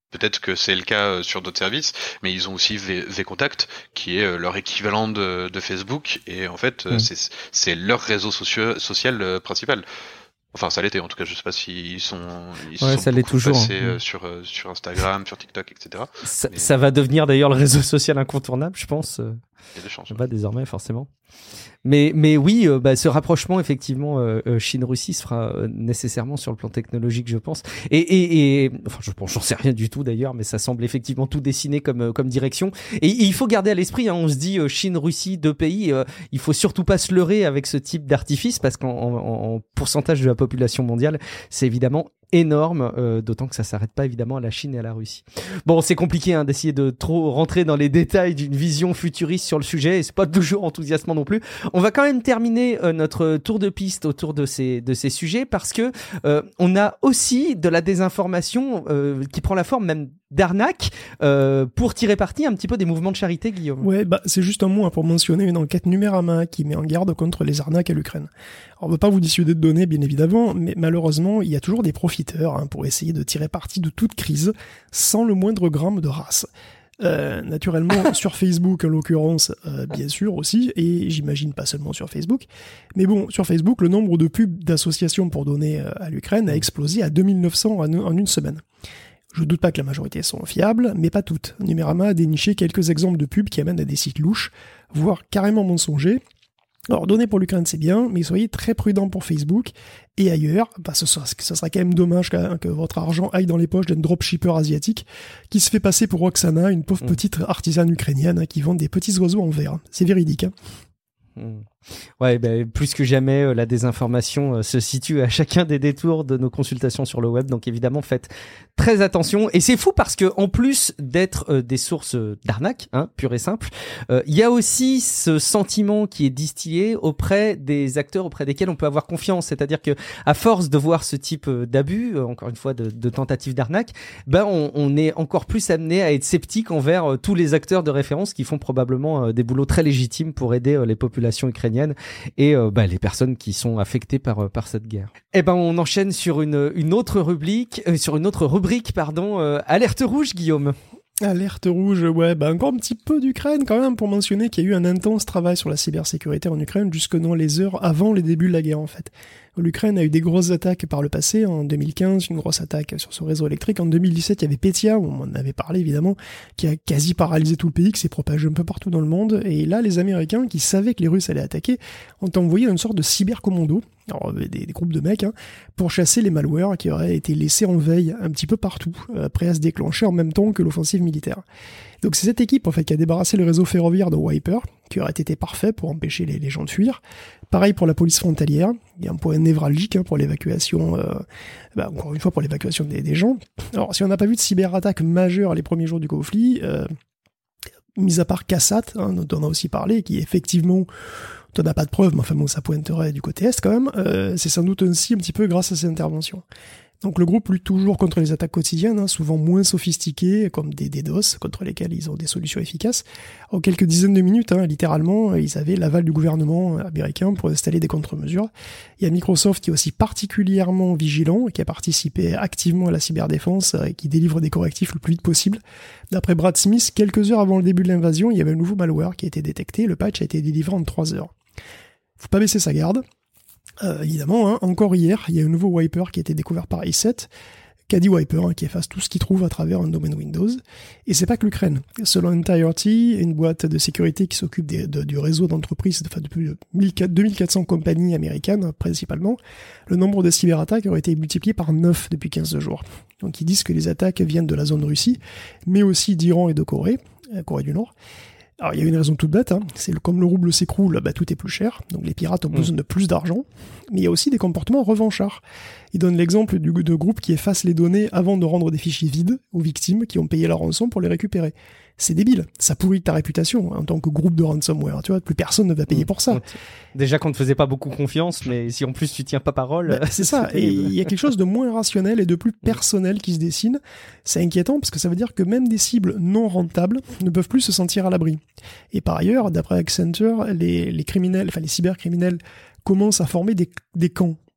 Speaker 3: Peut-être que c'est le cas sur d'autres services, mais ils ont aussi V- V-Contact, qui est leur équivalent de, de Facebook, et en fait, mmh. c'est, c'est leur réseau socio- social principal. Enfin, ça l'était en tout cas. Je sais pas s'ils sont, ils
Speaker 1: ouais,
Speaker 3: sont
Speaker 1: ça l'est toujours
Speaker 3: passés
Speaker 1: hein.
Speaker 3: sur sur Instagram, sur TikTok, et cetera.
Speaker 1: Ça,
Speaker 3: mais...
Speaker 1: ça va devenir d'ailleurs le réseau social incontournable, je pense.
Speaker 3: Il y a des chances.
Speaker 1: Pas ouais. désormais forcément. Mais, mais oui, euh, bah, ce rapprochement, effectivement, euh, euh, Chine-Russie se fera euh, nécessairement sur le plan technologique, je pense. Et, et, et enfin, je, bon, j'en sais rien du tout d'ailleurs, mais ça semble effectivement tout dessiné comme, euh, comme direction. Et, et il faut garder à l'esprit, hein, on se dit euh, Chine-Russie, deux pays, euh, il faut surtout pas se leurrer avec ce type d'artifice, parce qu'en en, en pourcentage de la population mondiale, c'est évidemment énorme, euh, d'autant que ça s'arrête pas évidemment à la Chine et à la Russie. Bon, c'est compliqué hein, d'essayer de trop rentrer dans les détails d'une vision futuriste sur le sujet, et c'est pas toujours enthousiasmant non plus. On va quand même terminer euh, notre tour de piste autour de ces de ces sujets, parce que euh, on a aussi de la désinformation euh, qui prend la forme même d'arnaque euh, pour tirer parti un petit peu des mouvements de charité, Guillaume.
Speaker 2: Ouais, bah c'est juste un mot hein, pour mentionner une enquête Numérama qui met en garde contre les arnaques à l'Ukraine. Alors, on ne veut pas vous dissuader de données, bien évidemment, mais malheureusement, il y a toujours des profiteurs hein, pour essayer de tirer parti de toute crise sans le moindre gramme de race. Euh, naturellement, sur Facebook, en l'occurrence, euh, bien sûr aussi, et j'imagine pas seulement sur Facebook. Mais bon, sur Facebook, le nombre de pubs d'associations pour donner euh, à l'Ukraine a explosé à deux mille neuf cents en, en une semaine. Je doute pas que la majorité sont fiables, mais pas toutes. Numérama a déniché quelques exemples de pubs qui amènent à des sites louches, voire carrément mensongers. Alors, donner pour l'Ukraine, c'est bien, mais soyez très prudents pour Facebook et ailleurs, parce que ce sera, ce sera quand même dommage que, que votre argent aille dans les poches d'un dropshipper asiatique qui se fait passer pour Oksana, une pauvre mmh. petite artisane ukrainienne hein, qui vend des petits oiseaux en verre. C'est véridique. Hein.
Speaker 1: Mmh. Ouais, bah, plus que jamais, euh, la désinformation euh, se situe à chacun des détours de nos consultations sur le web. Donc évidemment, faites très attention. Et c'est fou parce que en plus d'être euh, des sources d'arnaque, hein, pure et simple, il euh, y a aussi ce sentiment qui est distillé auprès des acteurs auprès desquels on peut avoir confiance. C'est-à-dire que à force de voir ce type d'abus, euh, encore une fois de, de tentatives d'arnaque, ben on, on est encore plus amené à être sceptique envers euh, tous les acteurs de référence qui font probablement euh, des boulots très légitimes pour aider euh, les populations ukrainiennes et euh, bah, les personnes qui sont affectées par par cette guerre. Et ben on enchaîne sur une une autre rubrique, euh, sur une autre rubrique pardon, euh, alerte rouge, Guillaume.
Speaker 2: Alerte rouge, ouais, bah encore un petit peu d'Ukraine quand même pour mentionner qu'il y a eu un intense travail sur la cybersécurité en Ukraine jusque dans les heures avant les débuts de la guerre en fait. L'Ukraine a eu des grosses attaques par le passé, en deux mille quinze, une grosse attaque sur son réseau électrique. En deux mille dix-sept, il y avait Petya, on en avait parlé évidemment, qui a quasi paralysé tout le pays, qui s'est propagé un peu partout dans le monde. Et là, les Américains, qui savaient que les Russes allaient attaquer, ont envoyé une sorte de cybercommando, alors des, des groupes de mecs, hein, pour chasser les malwares qui auraient été laissés en veille un petit peu partout, euh, prêts à se déclencher en même temps que l'offensive militaire. Donc c'est cette équipe en fait qui a débarrassé le réseau ferroviaire de Wiper, qui aurait été parfait pour empêcher les, les gens de fuir. Pareil pour la police frontalière, il y a un point névralgique hein, pour l'évacuation, euh, bah, encore une fois pour l'évacuation des, des gens. Alors si on n'a pas vu de cyberattaque majeure les premiers jours du conflit, euh, mis à part Kassat, hein, dont on a aussi parlé, qui effectivement, on n'a pas de preuves, mais enfin bon, ça pointerait du côté est quand même, euh, c'est sans doute aussi un petit peu grâce à ces interventions. Donc le groupe lutte toujours contre les attaques quotidiennes, hein, souvent moins sophistiquées, comme des DDoS, contre lesquelles ils ont des solutions efficaces. En quelques dizaines de minutes, hein, littéralement, ils avaient l'aval du gouvernement américain pour installer des contre-mesures. Il y a Microsoft qui est aussi particulièrement vigilant, qui a participé activement à la cyberdéfense et qui délivre des correctifs le plus vite possible. D'après Brad Smith, quelques heures avant le début de l'invasion, il y avait un nouveau malware qui a été détecté, le patch a été délivré en trois heures. Faut pas baisser sa garde. Euh, évidemment, hein, encore hier, il y a un nouveau wiper qui a été découvert par I sept, Caddy Wiper, hein, qui efface tout ce qu'il trouve à travers un domaine Windows. Et c'est pas que l'Ukraine. Selon Entirety, une boîte de sécurité qui s'occupe des, de, du réseau d'entreprises, enfin depuis deux mille quatre cents compagnies américaines principalement, le nombre de cyberattaques aurait été multiplié par neuf depuis quinze jours. Donc ils disent que les attaques viennent de la zone Russie, mais aussi d'Iran et de Corée, euh, Corée du Nord. Alors il y a une raison toute bête, hein. C'est le, comme le rouble s'écroule, bah, tout est plus cher, donc les pirates ont mmh. besoin de plus d'argent, mais il y a aussi des comportements revanchards. Ils donnent l'exemple du, de groupes qui effacent les données avant de rendre des fichiers vides aux victimes qui ont payé la rançon pour les récupérer. C'est débile, ça pourrit ta réputation en tant que groupe de ransomware, tu vois, plus personne ne va payer mmh. pour ça.
Speaker 1: Déjà qu'on ne te faisait pas beaucoup confiance, mais si en plus tu tiens pas parole...
Speaker 2: Bah, c'est ça, et il y a quelque chose de moins rationnel et de plus personnel qui se dessine. C'est inquiétant parce que ça veut dire que même des cibles non rentables ne peuvent plus se sentir à l'abri. Et par ailleurs, d'après Accenture, les, les criminels, enfin les cybercriminels commencent à former des, des camps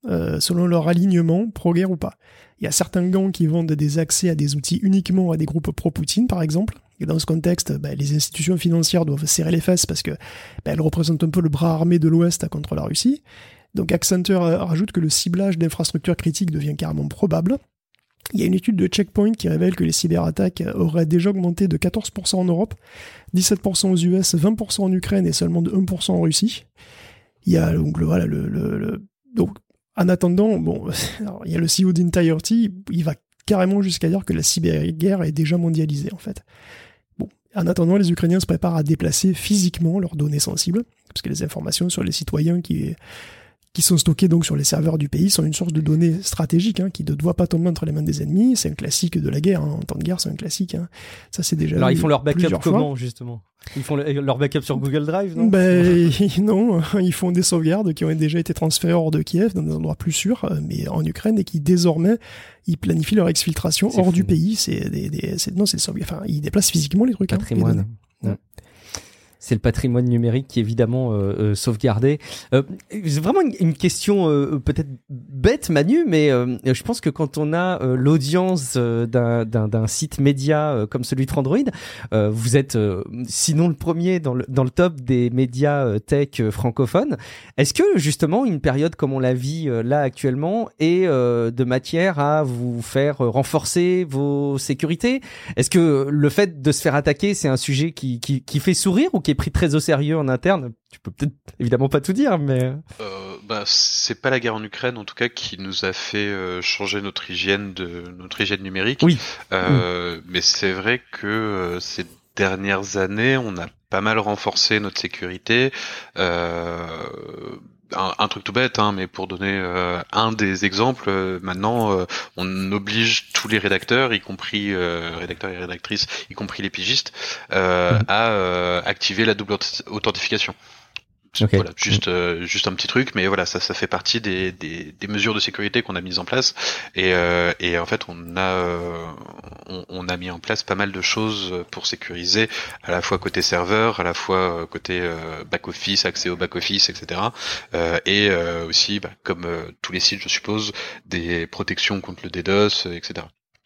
Speaker 2: euh, selon leur alignement, pro-guerre ou pas. Il y a certains gangs qui vendent des accès à des outils uniquement à des groupes pro-Poutine, par exemple. Et dans ce contexte, bah, les institutions financières doivent serrer les fesses parce que bah, elles représentent un peu le bras armé de l'Ouest contre la Russie. Donc Accenture rajoute que le ciblage d'infrastructures critiques devient carrément probable. Il y a une étude de Checkpoint qui révèle que les cyberattaques auraient déjà augmenté de quatorze pour cent en Europe, dix-sept pour cent aux U S, vingt pour cent en Ukraine et seulement de un pour cent en Russie. Il y a donc le, voilà, le, le, le... donc en attendant, bon, alors, il y a le C E O d'Entirety, il va carrément jusqu'à dire que la cyberguerre est déjà mondialisée en fait. Bon, en attendant, les Ukrainiens se préparent à déplacer physiquement leurs données sensibles, parce que les informations sur les citoyens qui qui sont stockés donc sur les serveurs du pays sont une source de données stratégique hein, qui ne doit pas tomber entre les mains des ennemis. C'est un classique de la guerre. Hein. En temps de guerre, c'est un classique. Hein. Ça, c'est déjà.
Speaker 1: Alors, ils font leur backup comment,
Speaker 2: fois.
Speaker 1: justement ? Ils font le, leur backup sur Google Drive, non ?
Speaker 2: Ben, non, ils font des sauvegardes qui ont déjà été transférées hors de Kiev, dans des endroits plus sûrs, mais en Ukraine, et qui désormais, ils planifient leur exfiltration c'est hors fou. du pays. C'est des, des, c'est, non, c'est sauvegarde. Enfin, ils déplacent physiquement les trucs.
Speaker 1: Patrimoine. Hein, c'est le patrimoine numérique qui est évidemment euh, euh, sauvegardé. Euh, c'est vraiment une, une question euh, peut-être bête, Manu, mais euh, je pense que quand on a euh, l'audience euh, d'un, d'un, d'un site média euh, comme celui de Frandroid, euh, vous êtes euh, sinon le premier dans le, dans le top des médias euh, tech euh, francophones. Est-ce que justement une période comme on la vit euh, là actuellement est euh, de matière à vous faire euh, renforcer vos sécurités ? Est-ce que le fait de se faire attaquer, c'est un sujet qui, qui, qui fait sourire ou qui est pris très au sérieux en interne? Tu peux peut-être évidemment pas tout dire, mais
Speaker 3: euh, bah c'est pas la guerre en Ukraine en tout cas qui nous a fait euh, changer notre hygiène de notre hygiène numérique.
Speaker 1: Oui.
Speaker 3: Euh, oui. Mais c'est vrai que euh, ces dernières années, on a pas mal renforcé notre sécurité. Euh, Un, un truc tout bête, hein, mais pour donner euh, un des exemples, euh, maintenant euh, on oblige tous les rédacteurs, y compris euh, rédacteurs et rédactrices, y compris les pigistes, euh, mmh. à euh, activer la double authentification. Okay. Voilà, juste euh, juste un petit truc, mais voilà, ça ça fait partie des des, des mesures de sécurité qu'on a mises en place, et euh, et en fait on a euh, on, on a mis en place pas mal de choses pour sécuriser à la fois côté serveur, à la fois côté euh, back office, accès au back office, et cetera. Euh, et euh, aussi, bah, comme euh, tous les sites, je suppose, des protections contre le DDoS, et cetera.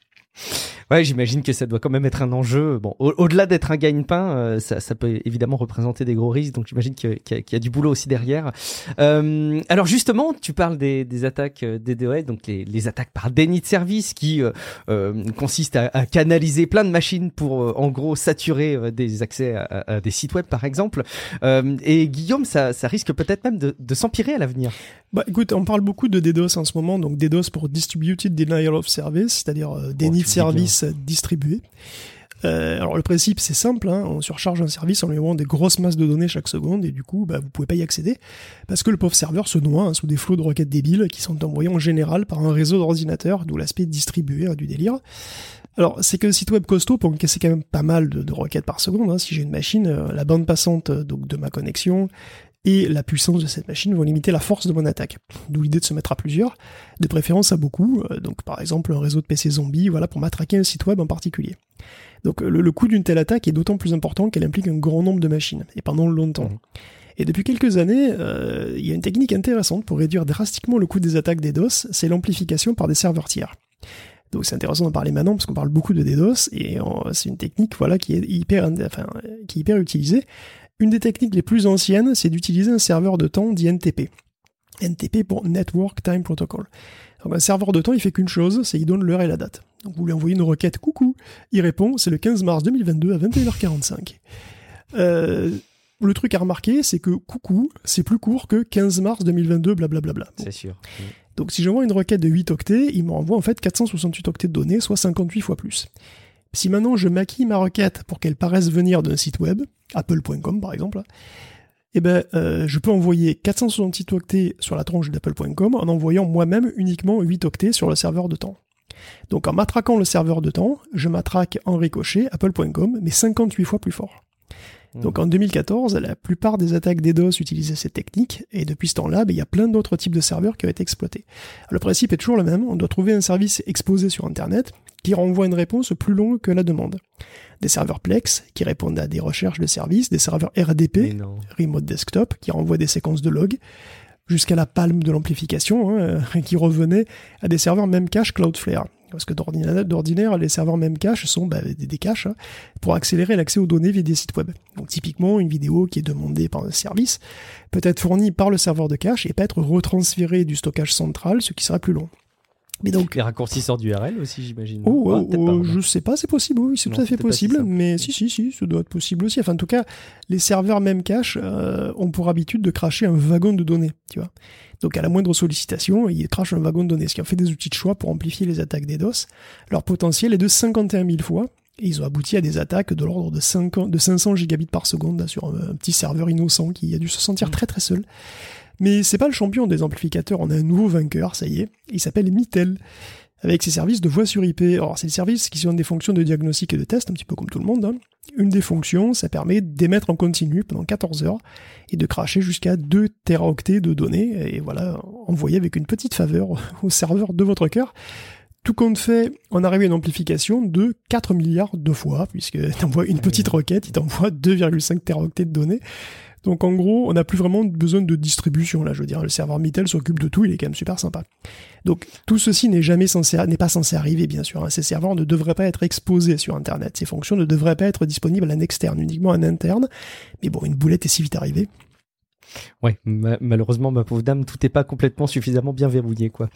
Speaker 1: Ouais, j'imagine que ça doit quand même être un enjeu. Bon, au- au-delà d'être un gagne-pain, euh, ça, ça peut évidemment représenter des gros risques. Donc, j'imagine qu'il y a, qu'il y a, qu'il y a du boulot aussi derrière. Euh, alors, justement, tu parles des, des attaques D DoS, donc les, les attaques par déni de service, qui euh, euh, consistent à, à canaliser plein de machines pour, euh, en gros, saturer euh, des accès à, à des sites web, par exemple. Euh, et Guillaume, ça, ça risque peut-être même de, de s'empirer à l'avenir.
Speaker 2: Bah, écoute, on parle beaucoup de DDoS en ce moment. Donc, DDoS pour Distributed Denial of Service, c'est-à-dire euh, déni oh, de service distribué. Euh, alors le principe c'est simple, hein, on surcharge un service en lui envoyant des grosses masses de données chaque seconde et du coup bah, vous pouvez pas y accéder parce que le pauvre serveur se noie hein, sous des flots de requêtes débiles qui sont envoyés en général par un réseau d'ordinateurs, d'où l'aspect distribué hein, du délire. Alors c'est que le site web costaud pour encaisser quand même pas mal de, de requêtes par seconde. Hein, si j'ai une machine, euh, la bande passante euh, donc de ma connexion et la puissance de cette machine vont limiter la force de mon attaque. D'où l'idée de se mettre à plusieurs, de préférence à beaucoup, euh, donc par exemple un réseau de P C zombies, voilà, pour matraquer un site web en particulier. Donc le, le coût d'une telle attaque est d'autant plus important qu'elle implique un grand nombre de machines, et pendant longtemps. Mmh. Et depuis quelques années, euh, il y a une technique intéressante pour réduire drastiquement le coût des attaques DDoS, c'est l'amplification par des serveurs tiers. Donc c'est intéressant d'en parler maintenant parce qu'on parle beaucoup de DDoS, et euh, c'est une technique voilà, qui est hyper, enfin, qui est hyper utilisée. Une des techniques les plus anciennes, c'est d'utiliser un serveur de temps dit N T P. N T P pour Network Time Protocol. Donc un serveur de temps, il fait qu'une chose, c'est il donne l'heure et la date. Donc vous lui envoyez une requête, coucou, il répond, c'est le quinze mars deux mille vingt-deux à vingt et une heures quarante-cinq. Euh, le truc à remarquer, c'est que coucou, c'est plus court que quinze mars deux mille vingt-deux, blablabla. Bon.
Speaker 1: C'est sûr.
Speaker 2: Donc si j'envoie une requête de huit octets, il me renvoie en fait quatre cent soixante-huit octets de données, soit cinquante-huit fois plus. Si maintenant je maquille ma requête pour qu'elle paraisse venir d'un site web, apple point com par exemple, eh ben, euh, je peux envoyer quatre cent soixante-huit octets sur la tronche d'apple point com en envoyant moi-même uniquement huit octets sur le serveur de temps. Donc en matraquant le serveur de temps, je matraque en ricochet apple point com, mais cinquante-huit fois plus fort. Donc en deux mille quatorze, la plupart des attaques DDoS utilisaient cette technique, et depuis ce temps-là, ben, il y a plein d'autres types de serveurs qui ont été exploités. Alors, le principe est toujours le même, on doit trouver un service exposé sur Internet qui renvoie une réponse plus longue que la demande. Des serveurs Plex qui répondent à des recherches de services, des serveurs R D P, Remote Desktop, qui renvoient des séquences de logs, jusqu'à la palme de l'amplification, hein, qui revenait à des serveurs Memcache Cloudflare. Parce que d'ordinaire, d'ordinaire les serveurs Memcache sont bah, des, des caches hein, pour accélérer l'accès aux données via des sites web. Donc typiquement, une vidéo qui est demandée par un service peut être fournie par le serveur de cache et peut être retransférée du stockage central, ce qui sera plus long. Mais donc,
Speaker 1: les raccourcisseurs d'U R L aussi, j'imagine.
Speaker 2: Oh, oh,
Speaker 1: ah,
Speaker 2: oh je sais pas, c'est possible, oui, c'est
Speaker 1: non,
Speaker 2: tout à fait possible,
Speaker 1: si
Speaker 2: mais si, si, si, ça doit être possible aussi. Enfin, en tout cas, les serveurs Memcache euh, ont pour habitude de cracher un wagon de données, tu vois. Donc, à la moindre sollicitation, ils crachent un wagon de données, ce qui en fait des outils de choix pour amplifier les attaques DDoS. Leur potentiel est de cinquante et un mille fois, et ils ont abouti à des attaques de l'ordre de, cinq cents gigabits par seconde là, sur un, un petit serveur innocent qui a dû se sentir très très seul. Mais c'est pas le champion des amplificateurs, on a un nouveau vainqueur, ça y est, il s'appelle Mitel, avec ses services de voix sur I P. Alors, c'est le service qui sont des fonctions de diagnostic et de test, un petit peu comme tout le monde. Hein. Une des fonctions, ça permet d'émettre en continu pendant quatorze heures et de cracher jusqu'à deux téraoctets de données, et voilà, envoyer avec une petite faveur au serveur de votre cœur. Tout compte fait, on arrive à une amplification de quatre milliards de fois, puisque t'envoies une petite requête, il t'envoie deux virgule cinq téraoctets de données. Donc en gros, on n'a plus vraiment besoin de distribution, là, je veux dire, le serveur Mitel s'occupe de tout, il est quand même super sympa. Donc tout ceci n'est jamais censé, n'est pas censé arriver, bien sûr, hein. Ces serveurs ne devraient pas être exposés sur Internet, ces fonctions ne devraient pas être disponibles en externe, uniquement en interne, mais bon, une boulette est si vite arrivée.
Speaker 1: Ouais, ma- malheureusement, ma pauvre dame, tout n'est pas complètement suffisamment bien verrouillé, quoi.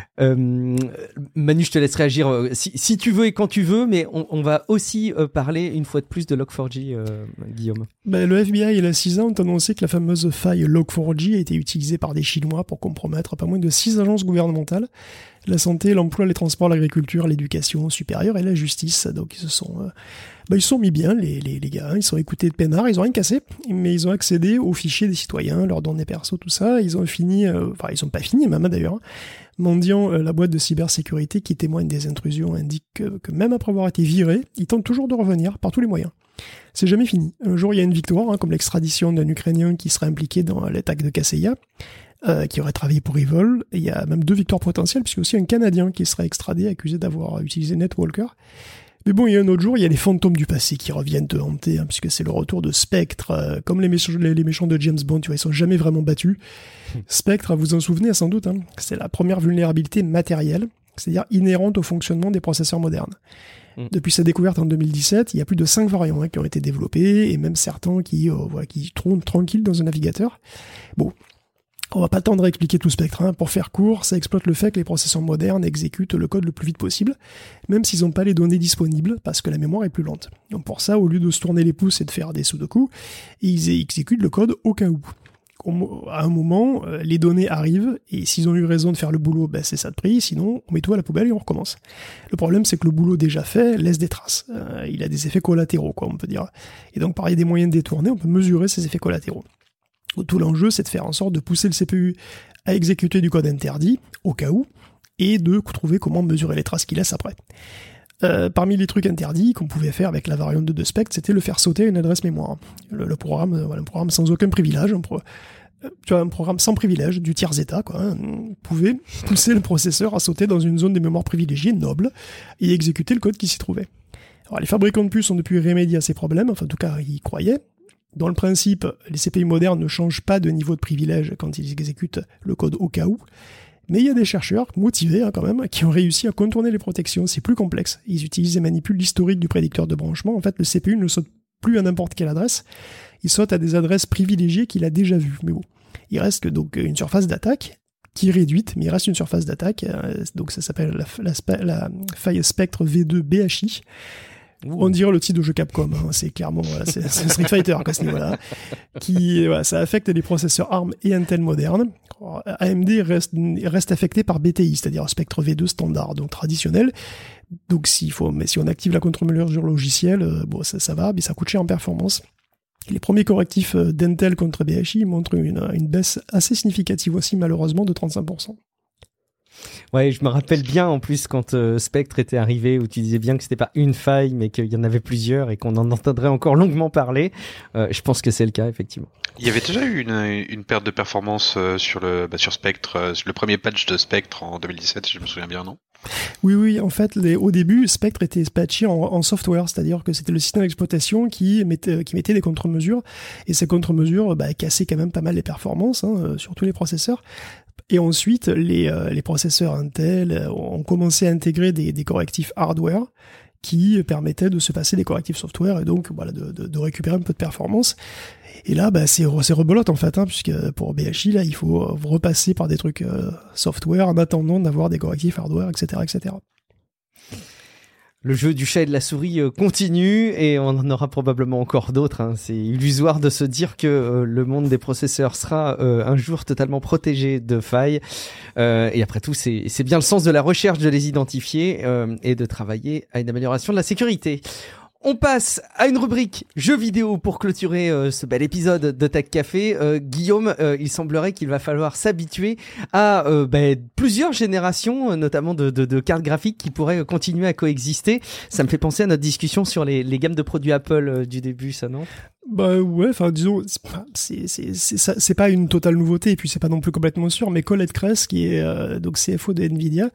Speaker 1: Euh, Manu, je te laisse réagir euh, si, si tu veux et quand tu veux, mais on, on va aussi euh, parler une fois de plus de log four j, euh, Guillaume.
Speaker 2: Ben, le F B I et la C I S A ont annoncé que la fameuse faille log four j a été utilisée par des Chinois pour compromettre pas moins de six agences gouvernementales, la santé, l'emploi, les transports, l'agriculture, l'éducation supérieure et la justice. Donc ils se sont, euh, ben, ils se sont mis bien, les, les, les gars, ils sont écoutés de peinard, ils ont rien cassé, mais ils ont accédé aux fichiers des citoyens, leurs données perso, tout ça. Ils ont fini, euh, enfin ils ont pas fini, même d'ailleurs, hein, mendiant euh, la boîte de cybersécurité qui témoigne des intrusions indique que, que même après avoir été virés, ils tentent toujours de revenir par tous les moyens. C'est jamais fini. Un jour, il y a une victoire, hein, comme l'extradition d'un Ukrainien qui serait impliqué dans l'attaque de Kaseya, euh, qui aurait travaillé pour Evil. Et il y a même deux victoires potentielles, puisqu'il y a aussi un Canadien qui serait extradé, accusé d'avoir utilisé Netwalker. Mais bon, il y a un autre jour, il y a les fantômes du passé qui reviennent te hanter, hein, puisque c'est le retour de Spectre, euh, comme les méchants, les, les méchants de James Bond, tu vois, ils sont jamais vraiment battus. Spectre, vous en souvenez sans doute, hein, c'est la première vulnérabilité matérielle, c'est-à-dire inhérente au fonctionnement des processeurs modernes. Depuis sa découverte en deux mille dix-sept, il y a plus de cinq variants hein, qui ont été développés, et même certains qui, euh, voilà, qui trônent tranquilles dans un navigateur. Bon, on va pas attendre à expliquer tout Spectre. Hein. Pour faire court, ça exploite le fait que les processeurs modernes exécutent le code le plus vite possible, même s'ils n'ont pas les données disponibles, parce que la mémoire est plus lente. Donc pour ça, au lieu de se tourner les pouces et de faire des sudoku, ils exécutent le code au cas où. À un moment, les données arrivent, et s'ils ont eu raison de faire le boulot, ben c'est ça de prix, sinon on met tout à la poubelle et on recommence. Le problème, c'est que le boulot déjà fait laisse des traces. Euh, il a des effets collatéraux, quoi, on peut dire. Et donc, par des moyens détournés, on peut mesurer ces effets collatéraux. Tout l'enjeu, c'est de faire en sorte de pousser le C P U à exécuter du code interdit, au cas où, et de trouver comment mesurer les traces qu'il laisse après. Euh, parmi les trucs interdits qu'on pouvait faire avec la variante de Spectre, c'était le faire sauter une adresse mémoire. Le, le programme, euh, voilà, un programme sans aucun privilège, un, pro, euh, tu vois, un programme sans privilège, du tiers état, quoi, hein, pouvait pousser le processeur à sauter dans une zone de mémoire privilégiée, noble, et exécuter le code qui s'y trouvait. Alors, les fabricants de puces ont depuis remédié à ces problèmes, enfin, en tout cas, ils croyaient. Dans le principe, les C P U modernes ne changent pas de niveau de privilège quand ils exécutent le code au cas où. Mais il y a des chercheurs motivés hein, quand même qui ont réussi à contourner les protections. C'est plus complexe. Ils utilisent et manipulent l'historique du prédicteur de branchement. En fait, le C P U ne saute plus à n'importe quelle adresse. Il saute à des adresses privilégiées qu'il a déjà vues. Mais bon, il reste que donc une surface d'attaque qui est réduite, mais il reste une surface d'attaque. Donc ça s'appelle la, la, la faille Spectre V deux B H I. Ouh. On dirait le titre de jeu Capcom, hein. C'est clairement voilà, c'est, c'est Street Fighter à ce niveau-là. Qui, voilà, ça affecte les processeurs ARM et Intel modernes. A M D reste, reste affecté par B T I, c'est-à-dire Spectre V deux standard, donc traditionnel. Donc s'il faut, mais si on active la contre-mesure logicielle, euh, bon ça, ça va, mais ça coûte cher en performance. Et les premiers correctifs d'Intel contre B H I montrent une, une baisse assez significative aussi, malheureusement, de trente-cinq pour cent.
Speaker 1: Ouais, je me rappelle bien en plus quand euh, Spectre était arrivé, où tu disais bien que c'était pas une faille, mais qu'il y en avait plusieurs et qu'on en entendrait encore longuement parler. Euh, je pense que c'est le cas, effectivement.
Speaker 3: Il y avait déjà eu une, une perte de performance euh, sur le bah, sur Spectre, euh, sur le premier patch de Spectre en deux mille dix-sept, si je me souviens bien, non?
Speaker 2: Oui, oui, en fait, les, au début, Spectre était patché en, en software, c'est-à-dire que c'était le système d'exploitation qui mettait, qui mettait des contre-mesures, et ces contre-mesures bah, cassaient quand même pas mal les performances, hein, sur tous les processeurs. Et ensuite, les, euh, les processeurs Intel ont commencé à intégrer des, des correctifs hardware qui permettaient de se passer des correctifs software et donc voilà, de, de, de récupérer un peu de performance. Et là, bah, c'est, c'est rebelote en fait, hein, puisque pour B H I, là, il faut repasser par des trucs euh, software en attendant d'avoir des correctifs hardware, et cetera, et cetera.
Speaker 1: Le jeu du chat et de la souris continue et on en aura probablement encore d'autres. Hein. C'est illusoire de se dire que euh, le monde des processeurs sera euh, un jour totalement protégé de failles. Euh, et après tout, c'est, c'est bien le sens de la recherche de les identifier euh, et de travailler à une amélioration de la sécurité. On passe à une rubrique jeux vidéo pour clôturer euh, ce bel épisode de Tech Café. Euh, Guillaume, euh, il semblerait qu'il va falloir s'habituer à euh, bah, plusieurs générations, notamment de, de, de cartes graphiques qui pourraient continuer à coexister. Ça me fait penser à notre discussion sur les, les gammes de produits Apple euh, du début, ça non ?
Speaker 2: Bah ouais, enfin disons, c'est c'est c'est c'est pas une totale nouveauté et puis c'est pas non plus complètement sûr, mais Colette Kress, qui est euh, donc C F O de Nvidia,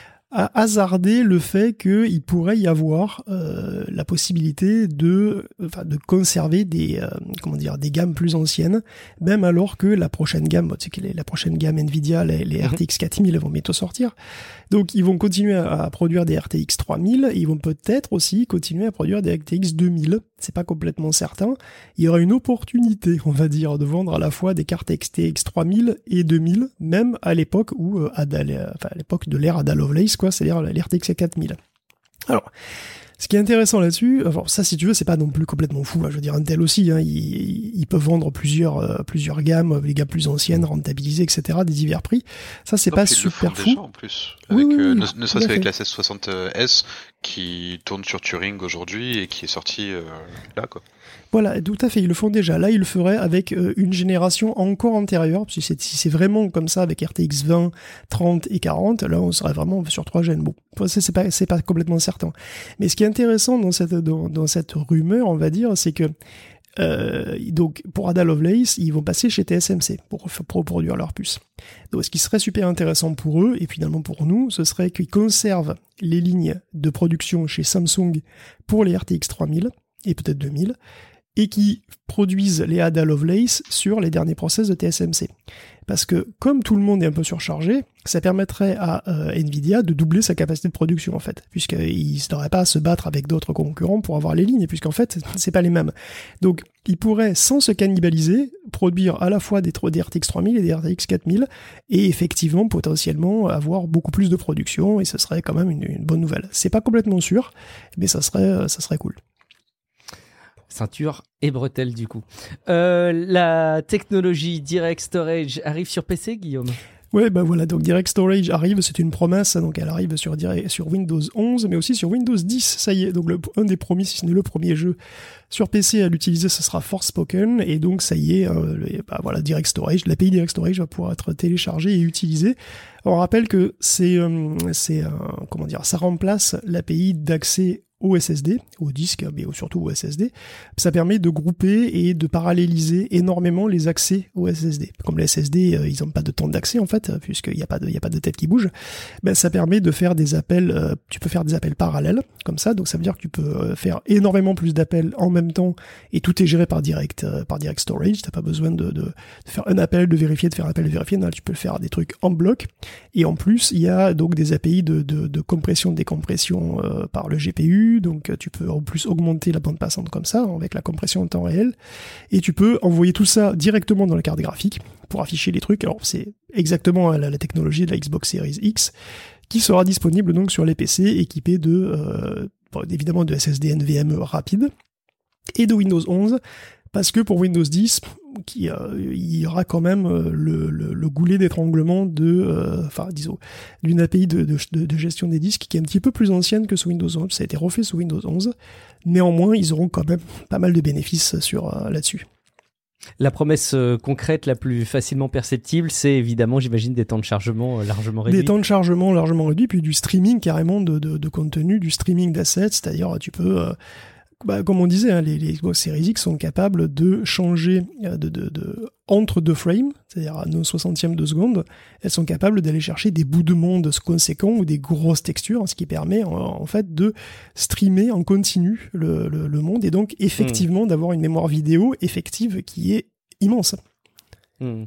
Speaker 2: a hasardé le fait qu'il pourrait y avoir euh, la possibilité de, enfin, de conserver des, euh, comment dire, des gammes plus anciennes, même alors que la prochaine gamme, tu sais que la prochaine gamme Nvidia, les, les R T X quatre mille vont bientôt sortir. Donc ils vont continuer à, à produire des R T X trois mille, et ils vont peut-être aussi continuer à produire des R T X deux mille. C'est pas complètement certain. Il y aura une opportunité, on va dire, de vendre à la fois des cartes R T X trois mille et deux mille, même à l'époque où, euh, Ada, enfin, à l'époque de l'ère Ada Lovelace, quoi, c'est-à-dire les R T X quatre mille. Alors, ce qui est intéressant là-dessus, enfin, ça, si tu veux, c'est pas non plus complètement fou, hein. Je veux dire, Intel aussi, hein, ils, ils peuvent vendre plusieurs, euh, plusieurs gammes, les gammes plus anciennes, rentabilisées, et cetera, des divers prix. Ça, c'est non, pas super
Speaker 3: le font
Speaker 2: fou.
Speaker 3: Déjà, en plus. Avec,
Speaker 2: oui, oui,
Speaker 3: euh,
Speaker 2: oui,
Speaker 3: ne, ne serait-ce qu'avec la seize soixante S qui tourne sur Turing aujourd'hui et qui est sortie euh, là, quoi.
Speaker 2: Voilà, tout à fait, ils le font déjà. Là, ils le feraient avec euh, une génération encore antérieure, parce que c'est, si c'est vraiment comme ça avec R T X vingt, trente et quarante, là, on serait vraiment sur trois gènes. Bon, ça, c'est pas, c'est pas complètement certain. Mais ce qui est intéressant dans cette, dans, dans cette rumeur, on va dire, c'est que euh, donc pour Ada Lovelace, ils vont passer chez T S M C pour, pour produire leur puce. Donc, ce qui serait super intéressant pour eux, et finalement pour nous, ce serait qu'ils conservent les lignes de production chez Samsung pour les R T X trois mille, et peut-être deux mille, et qui produisent les Ada Lovelace sur les derniers process de T S M C. Parce que, comme tout le monde est un peu surchargé, ça permettrait à euh, Nvidia de doubler sa capacité de production, en fait, puisqu'ils n'auraient pas à se battre avec d'autres concurrents pour avoir les lignes, puisqu'en fait, c'est pas les mêmes. Donc, ils pourraient, sans se cannibaliser, produire à la fois des, des R T X trois mille et des R T X quatre mille, et effectivement, potentiellement, avoir beaucoup plus de production, et ce serait quand même une, une bonne nouvelle. C'est pas complètement sûr, mais ça serait, ça serait cool.
Speaker 1: Ceinture et bretelles du coup. Euh, la technologie Direct Storage arrive sur P C, Guillaume ?
Speaker 2: Ouais, bah voilà, donc Direct Storage arrive, c'est une promesse, donc elle arrive sur, sur Windows onze, mais aussi sur Windows dix, ça y est, donc le, un des premiers, si ce n'est le premier jeu sur P C à l'utiliser, ce sera Forspoken, et donc ça y est, euh, bah voilà, Direct Storage, l'A P I Direct Storage va pouvoir être téléchargée et utilisée. On rappelle que c'est, euh, c'est euh, comment dire, ça remplace l'A P I d'accès au S S D, au disque, mais surtout au S S D. Ça permet de grouper et de paralléliser énormément les accès au S S D. Comme les S S D, euh, ils n'ont pas de temps d'accès en fait, puisqu'il n'y a pas de, il y a pas de tête qui bouge. Ben, ça permet de faire des appels, euh, tu peux faire des appels parallèles, comme ça. Donc ça veut dire que tu peux faire énormément plus d'appels en même temps, et tout est géré par direct, euh, par direct storage. T'as pas besoin de, de, de faire un appel, de vérifier, de faire un appel, de vérifier. Non, tu peux faire des trucs en bloc. Et en plus, il y a donc des A P I de, de, de compression, décompression euh, par le G P U. Donc tu peux en plus augmenter la bande passante comme ça, avec la compression en temps réel, et tu peux envoyer tout ça directement dans la carte graphique pour afficher les trucs. Alors c'est exactement la, la technologie de la Xbox Series X, qui sera disponible donc sur les P C équipés de, euh, bon, évidemment de S S D N V M E rapide, et de Windows onze, parce que pour Windows dix, qui, euh, il y aura quand même euh, le, le, le goulet d'étranglement de, enfin euh, disons, d'une A P I de, de, de gestion des disques qui est un petit peu plus ancienne que sous Windows onze. Ça a été refait sous Windows onze. Néanmoins, ils auront quand même pas mal de bénéfices sur euh, là-dessus.
Speaker 1: La promesse euh, concrète la plus facilement perceptible, c'est évidemment, j'imagine, des temps de chargement euh, largement réduits.
Speaker 2: Des temps de chargement largement réduits, puis du streaming carrément de, de, de contenu, du streaming d'assets, c'est-à-dire tu peux, euh, bah, comme on disait, hein, les, les Xbox Series X sont capables de changer euh, de, de, de, entre deux frames, c'est-à-dire à neuf soixantièmes de seconde, elles sont capables d'aller chercher des bouts de monde conséquents ou des grosses textures, ce qui permet en, en fait de streamer en continu le, le, le monde et donc effectivement mmh. d'avoir une mémoire vidéo effective qui est immense.
Speaker 1: Mmh.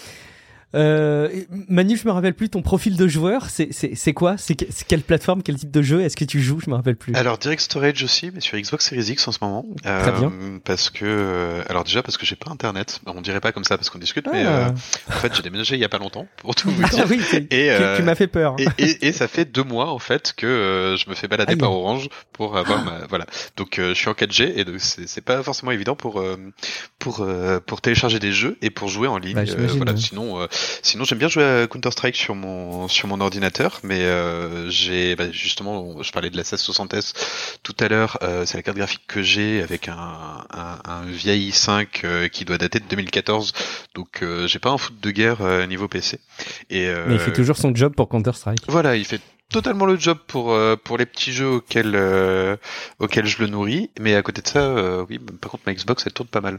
Speaker 1: Euh, Manu, je me rappelle plus ton profil de joueur. C'est c'est c'est quoi? C'est que, quelle plateforme, quel type de jeu est-ce que tu joues? Je me rappelle plus.
Speaker 3: Alors Direct Storage aussi, mais sur Xbox Series X en ce moment.
Speaker 1: Très
Speaker 3: euh,
Speaker 1: bien.
Speaker 3: Parce que alors déjà parce que j'ai pas internet. On dirait pas comme ça parce qu'on discute,
Speaker 1: ah.
Speaker 3: mais euh, en fait j'ai déménagé il y a pas longtemps pour tout vous dire.
Speaker 1: oui, et euh, tu, tu m'as fait peur.
Speaker 3: Et, et, et ça fait deux mois en fait que euh, je me fais balader Aïe. par Orange pour avoir ma voilà. Donc euh, je suis en quatre G et donc c'est, c'est pas forcément évident pour euh, pour euh, pour télécharger des jeux et pour jouer en ligne.
Speaker 1: Bah,
Speaker 3: euh, voilà.
Speaker 1: Ouais.
Speaker 3: Sinon euh, sinon j'aime bien jouer Counter-Strike sur mon sur mon ordinateur, mais euh, j'ai bah, justement, je parlais de la seize soixante S tout à l'heure. Euh, c'est la carte graphique que j'ai avec un un, un vieil i cinq euh, qui doit dater de deux mille quatorze, donc euh, j'ai pas un foot de guerre euh, niveau P C. Et euh,
Speaker 1: mais il fait toujours son job pour Counter-Strike.
Speaker 3: Voilà, il fait totalement le job pour euh, pour les petits jeux auxquels euh, auxquels je le nourris, mais à côté de ça, euh, oui, par contre ma Xbox elle tourne pas mal.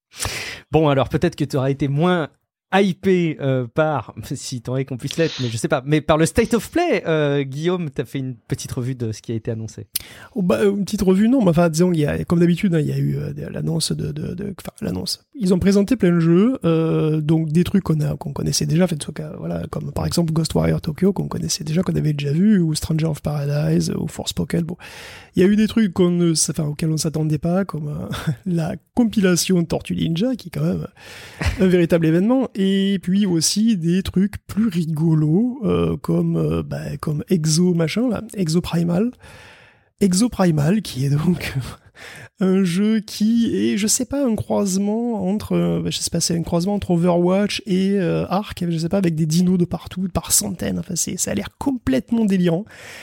Speaker 1: Bon, alors peut-être que tu auras été moins hypé euh, par, si tant est qu'on puisse l'être, mais je sais pas, mais par le State of Play, euh, Guillaume, t'as fait une petite revue de ce qui a été annoncé.
Speaker 2: Oh bah, une petite revue, non, mais enfin, disons, il y a, comme d'habitude, hein, il y a eu euh, l'annonce de, de, de, enfin, l'annonce. Ils ont présenté plein de jeux, euh, donc des trucs qu'on a, qu'on connaissait déjà, en fait, soit, voilà, comme par exemple Ghost Warrior Tokyo, qu'on connaissait déjà, qu'on avait déjà vu, ou Stranger of Paradise, ou Forspoken, bon. Il y a eu des trucs qu'on ne, enfin, auxquels on s'attendait pas, comme euh, la compilation de Tortue Ninja, qui est quand même un véritable événement. Et puis aussi des trucs plus rigolos, euh, comme, euh, bah, comme Exo machin, là, Exo Primal. Exo Primal, qui est donc un jeu qui est, je sais pas, un croisement entre, euh, je sais pas, c'est un croisement entre Overwatch et euh, Ark, je sais pas, avec des dinos de partout, par centaines. Enfin, c'est, ça a l'air complètement délirant.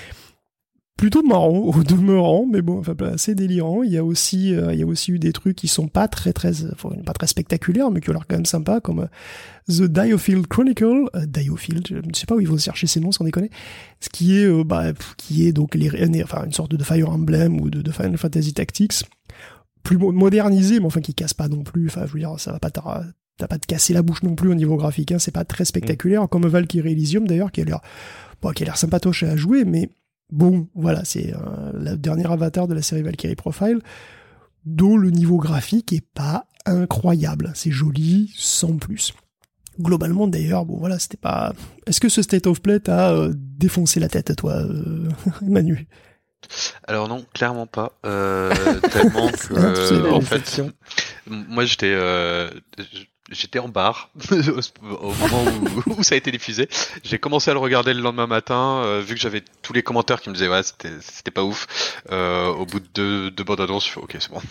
Speaker 2: Plutôt marrant au demeurant, mais bon, enfin assez délirant. Il y a aussi, euh, il y a aussi eu des trucs qui sont pas très très, enfin, pas très spectaculaires, mais qui ont l'air quand même sympa, comme euh, The Diofield Chronicle, euh, Diofield, je ne sais pas où ils vont chercher ces noms sans déconner. Ce qui est, euh, bah, qui est donc les, enfin une sorte de Fire Emblem ou de, de Final Fantasy Tactics, plus modernisé, mais enfin qui casse pas non plus. Enfin, je veux dire, ça va pas t'as, t'as pas te casser la bouche non plus au niveau graphique. Hein, c'est pas très spectaculaire, mmh. comme Valkyrie Elysium d'ailleurs, qui a l'air, bon, qui a l'air sympatoche à jouer, mais bon, voilà, c'est euh, le dernier avatar de la série Valkyrie Profile, dont le niveau graphique est pas incroyable. C'est joli, sans plus. Globalement, d'ailleurs, bon, voilà, c'était pas... Est-ce que ce State of Play t'a euh, défoncé la tête, toi, euh, Manu?
Speaker 3: Alors non, clairement pas. Euh, tellement que, euh, en fait, moi j'étais... Euh, J'étais en bar au moment où, où ça a été diffusé. J'ai commencé à le regarder le lendemain matin, euh, vu que j'avais tous les commentaires qui me disaient ouais c'était c'était pas ouf. Euh, au bout de deux, deux bandes annonces, je fais ok c'est bon.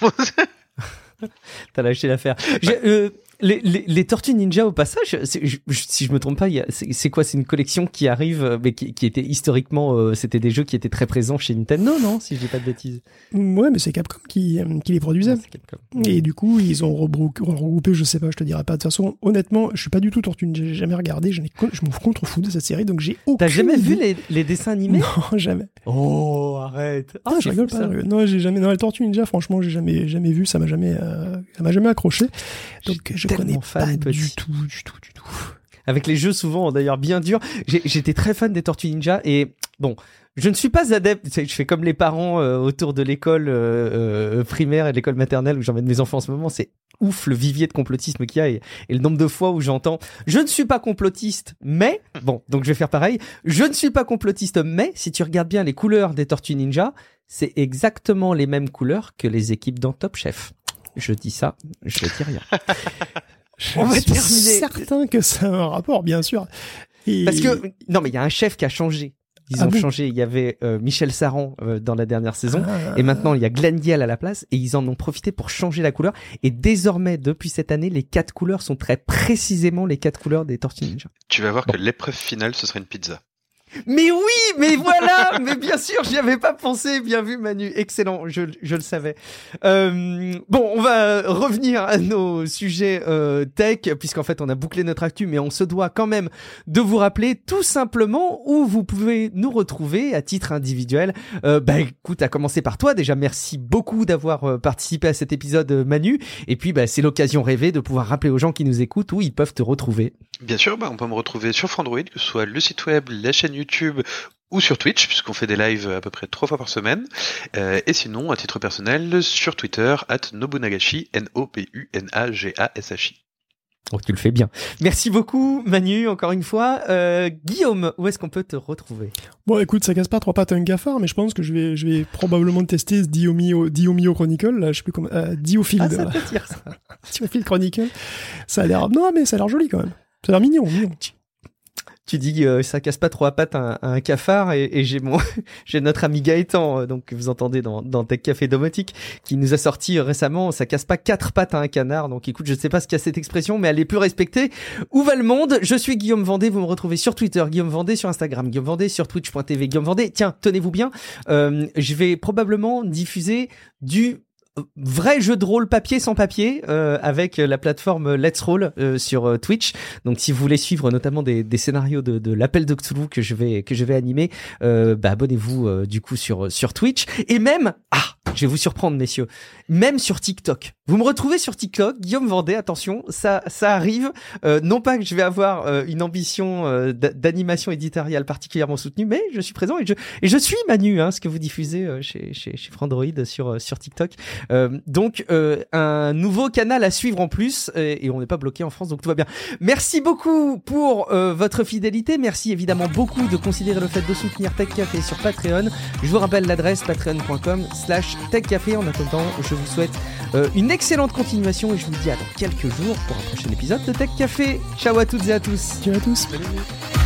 Speaker 1: T'as lâché l'affaire. Ouais. Euh, les, les, les Tortues Ninja au passage, c'est, je, si je me trompe pas, il y a, c'est, c'est quoi? C'est une collection qui arrive, mais qui, qui était historiquement, euh, c'était des jeux qui étaient très présents chez Nintendo, non? Si je dis pas de bêtises.
Speaker 2: Ouais, mais c'est Capcom qui, qui les produisait. Ouais, et du coup, ils ont regroupé, je sais pas, je te dirais pas. De toute façon, honnêtement, je suis pas du tout Tortue Ninja, j'ai jamais regardé, je, je m'en contrefous de cette série, donc j'ai aucune
Speaker 1: T'as jamais
Speaker 2: idée.
Speaker 1: vu les, les dessins animés?
Speaker 2: Non, jamais.
Speaker 1: Oh, arrête.
Speaker 2: Ah, je rigole pas. Ça. Non, j'ai jamais, non, les Tortues Ninja, franchement, j'ai jamais, jamais vu, ça m'a jamais, euh, ça m'a jamais accroché. Donc, je connais pas du tout, du tout, du tout.
Speaker 1: Avec les jeux souvent d'ailleurs bien durs. J'ai, j'étais très fan des Tortues Ninja et bon, je ne suis pas adepte. Je fais comme les parents euh, autour de l'école euh, euh, primaire et de l'école maternelle où j'emmène mes enfants en ce moment. C'est ouf le vivier de complotisme qu'il y a et, et le nombre de fois où j'entends « Je ne suis pas complotiste, mais... » Bon, donc je vais faire pareil. « Je ne suis pas complotiste, mais... » Si tu regardes bien les couleurs des Tortues Ninja, c'est exactement les mêmes couleurs que les équipes dans Top Chef. Je dis ça, je dis rien.
Speaker 2: Je On va suis terminer. certain que ça a un rapport, bien sûr.
Speaker 1: Et... Parce que, non, mais il y a un chef qui a changé. Ils ah ont bon changé. Il y avait euh, Michel Saran euh, dans la dernière saison. Ah. Et maintenant, il y a Glenn Gill à la place. Et ils en ont profité pour changer la couleur. Et désormais, depuis cette année, les quatre couleurs sont très précisément les quatre couleurs des Tortues Ninja.
Speaker 3: Tu vas voir
Speaker 1: bon.
Speaker 3: que l'épreuve finale, ce sera une pizza.
Speaker 1: Mais oui, mais voilà, mais bien sûr, j'y avais pas pensé. Bien vu, Manu, excellent, je, je le savais. Euh, bon, on va revenir à nos sujets euh, tech, puisqu'en fait, on a bouclé notre actu, mais on se doit quand même de vous rappeler tout simplement où vous pouvez nous retrouver à titre individuel. Euh, bah, écoute, à commencer par toi. Déjà, merci beaucoup d'avoir euh, participé à cet épisode, euh, Manu. Et puis, bah, c'est l'occasion rêvée de pouvoir rappeler aux gens qui nous écoutent où ils peuvent te retrouver.
Speaker 3: Bien sûr, bah, on peut me retrouver sur Frandroid, que ce soit le site web, la chaîne YouTube ou sur Twitch, puisqu'on fait des lives à peu près trois fois par semaine. Euh, et sinon, à titre personnel, sur Twitter, at Nobunagashi, N O B U N A G A S H I.
Speaker 1: Oh, tu le fais bien. Merci beaucoup, Manu, encore une fois. Euh, Guillaume, où est-ce qu'on peut te retrouver ?
Speaker 2: Bon, écoute, ça casse pas trois pattes à un cafard, mais je pense que je vais, je vais probablement tester ce Diomio, Diomio Chronicle, là, je sais plus comment, euh, Diofield.
Speaker 1: Ah, ça peut dire ça.
Speaker 2: Diofield Chronicle. Ça a l'air, non, mais ça a l'air joli quand même. Ça a l'air mignon, mignon.
Speaker 1: Tu dis euh, ça casse pas trois pattes à un, à un cafard et, et j'ai mon j'ai notre ami Gaëtan euh, donc que vous entendez dans dans Tech Café Domotique qui nous a sorti euh, récemment ça casse pas quatre pattes à un canard. Donc écoute, je sais pas ce qu'il y a cette expression, mais elle est plus respectée. Où va le monde ? Je suis Guillaume Vendée, vous me retrouvez sur Twitter, Guillaume Vendée, sur Instagram, Guillaume Vendée, sur twitch point t v, Guillaume Vendée. Tiens, tenez-vous bien, euh, je vais probablement diffuser du vrai jeu de rôle papier sans papier euh, avec la plateforme Let's Roll euh, sur euh, Twitch. Donc si vous voulez suivre notamment des, des scénarios de, de l'appel de Cthulhu que je vais que je vais animer, euh, bah abonnez-vous euh, du coup sur sur Twitch et même ah je vais vous surprendre messieurs, même sur TikTok. Vous me retrouvez sur TikTok, Guillaume Vendée. Attention, ça ça arrive. Euh, non pas que je vais avoir euh, une ambition euh, d'animation éditoriale particulièrement soutenue, mais je suis présent et je et je suis Manu, hein, ce que vous diffusez euh, chez chez chez Frandroid sur euh, sur TikTok. Euh, donc euh, un nouveau canal à suivre en plus et, et on n'est pas bloqué en France, donc tout va bien. Merci beaucoup pour euh, votre fidélité. Merci évidemment beaucoup de considérer le fait de soutenir Tech Café sur Patreon. Je vous rappelle l'adresse patreon point com slash tech café. En attendant, je vous souhaite euh, une excellente continuation et je vous dis à dans quelques jours pour un prochain épisode de Tech Café. Ciao à toutes et à tous.
Speaker 2: Ciao à tous.
Speaker 3: Salut.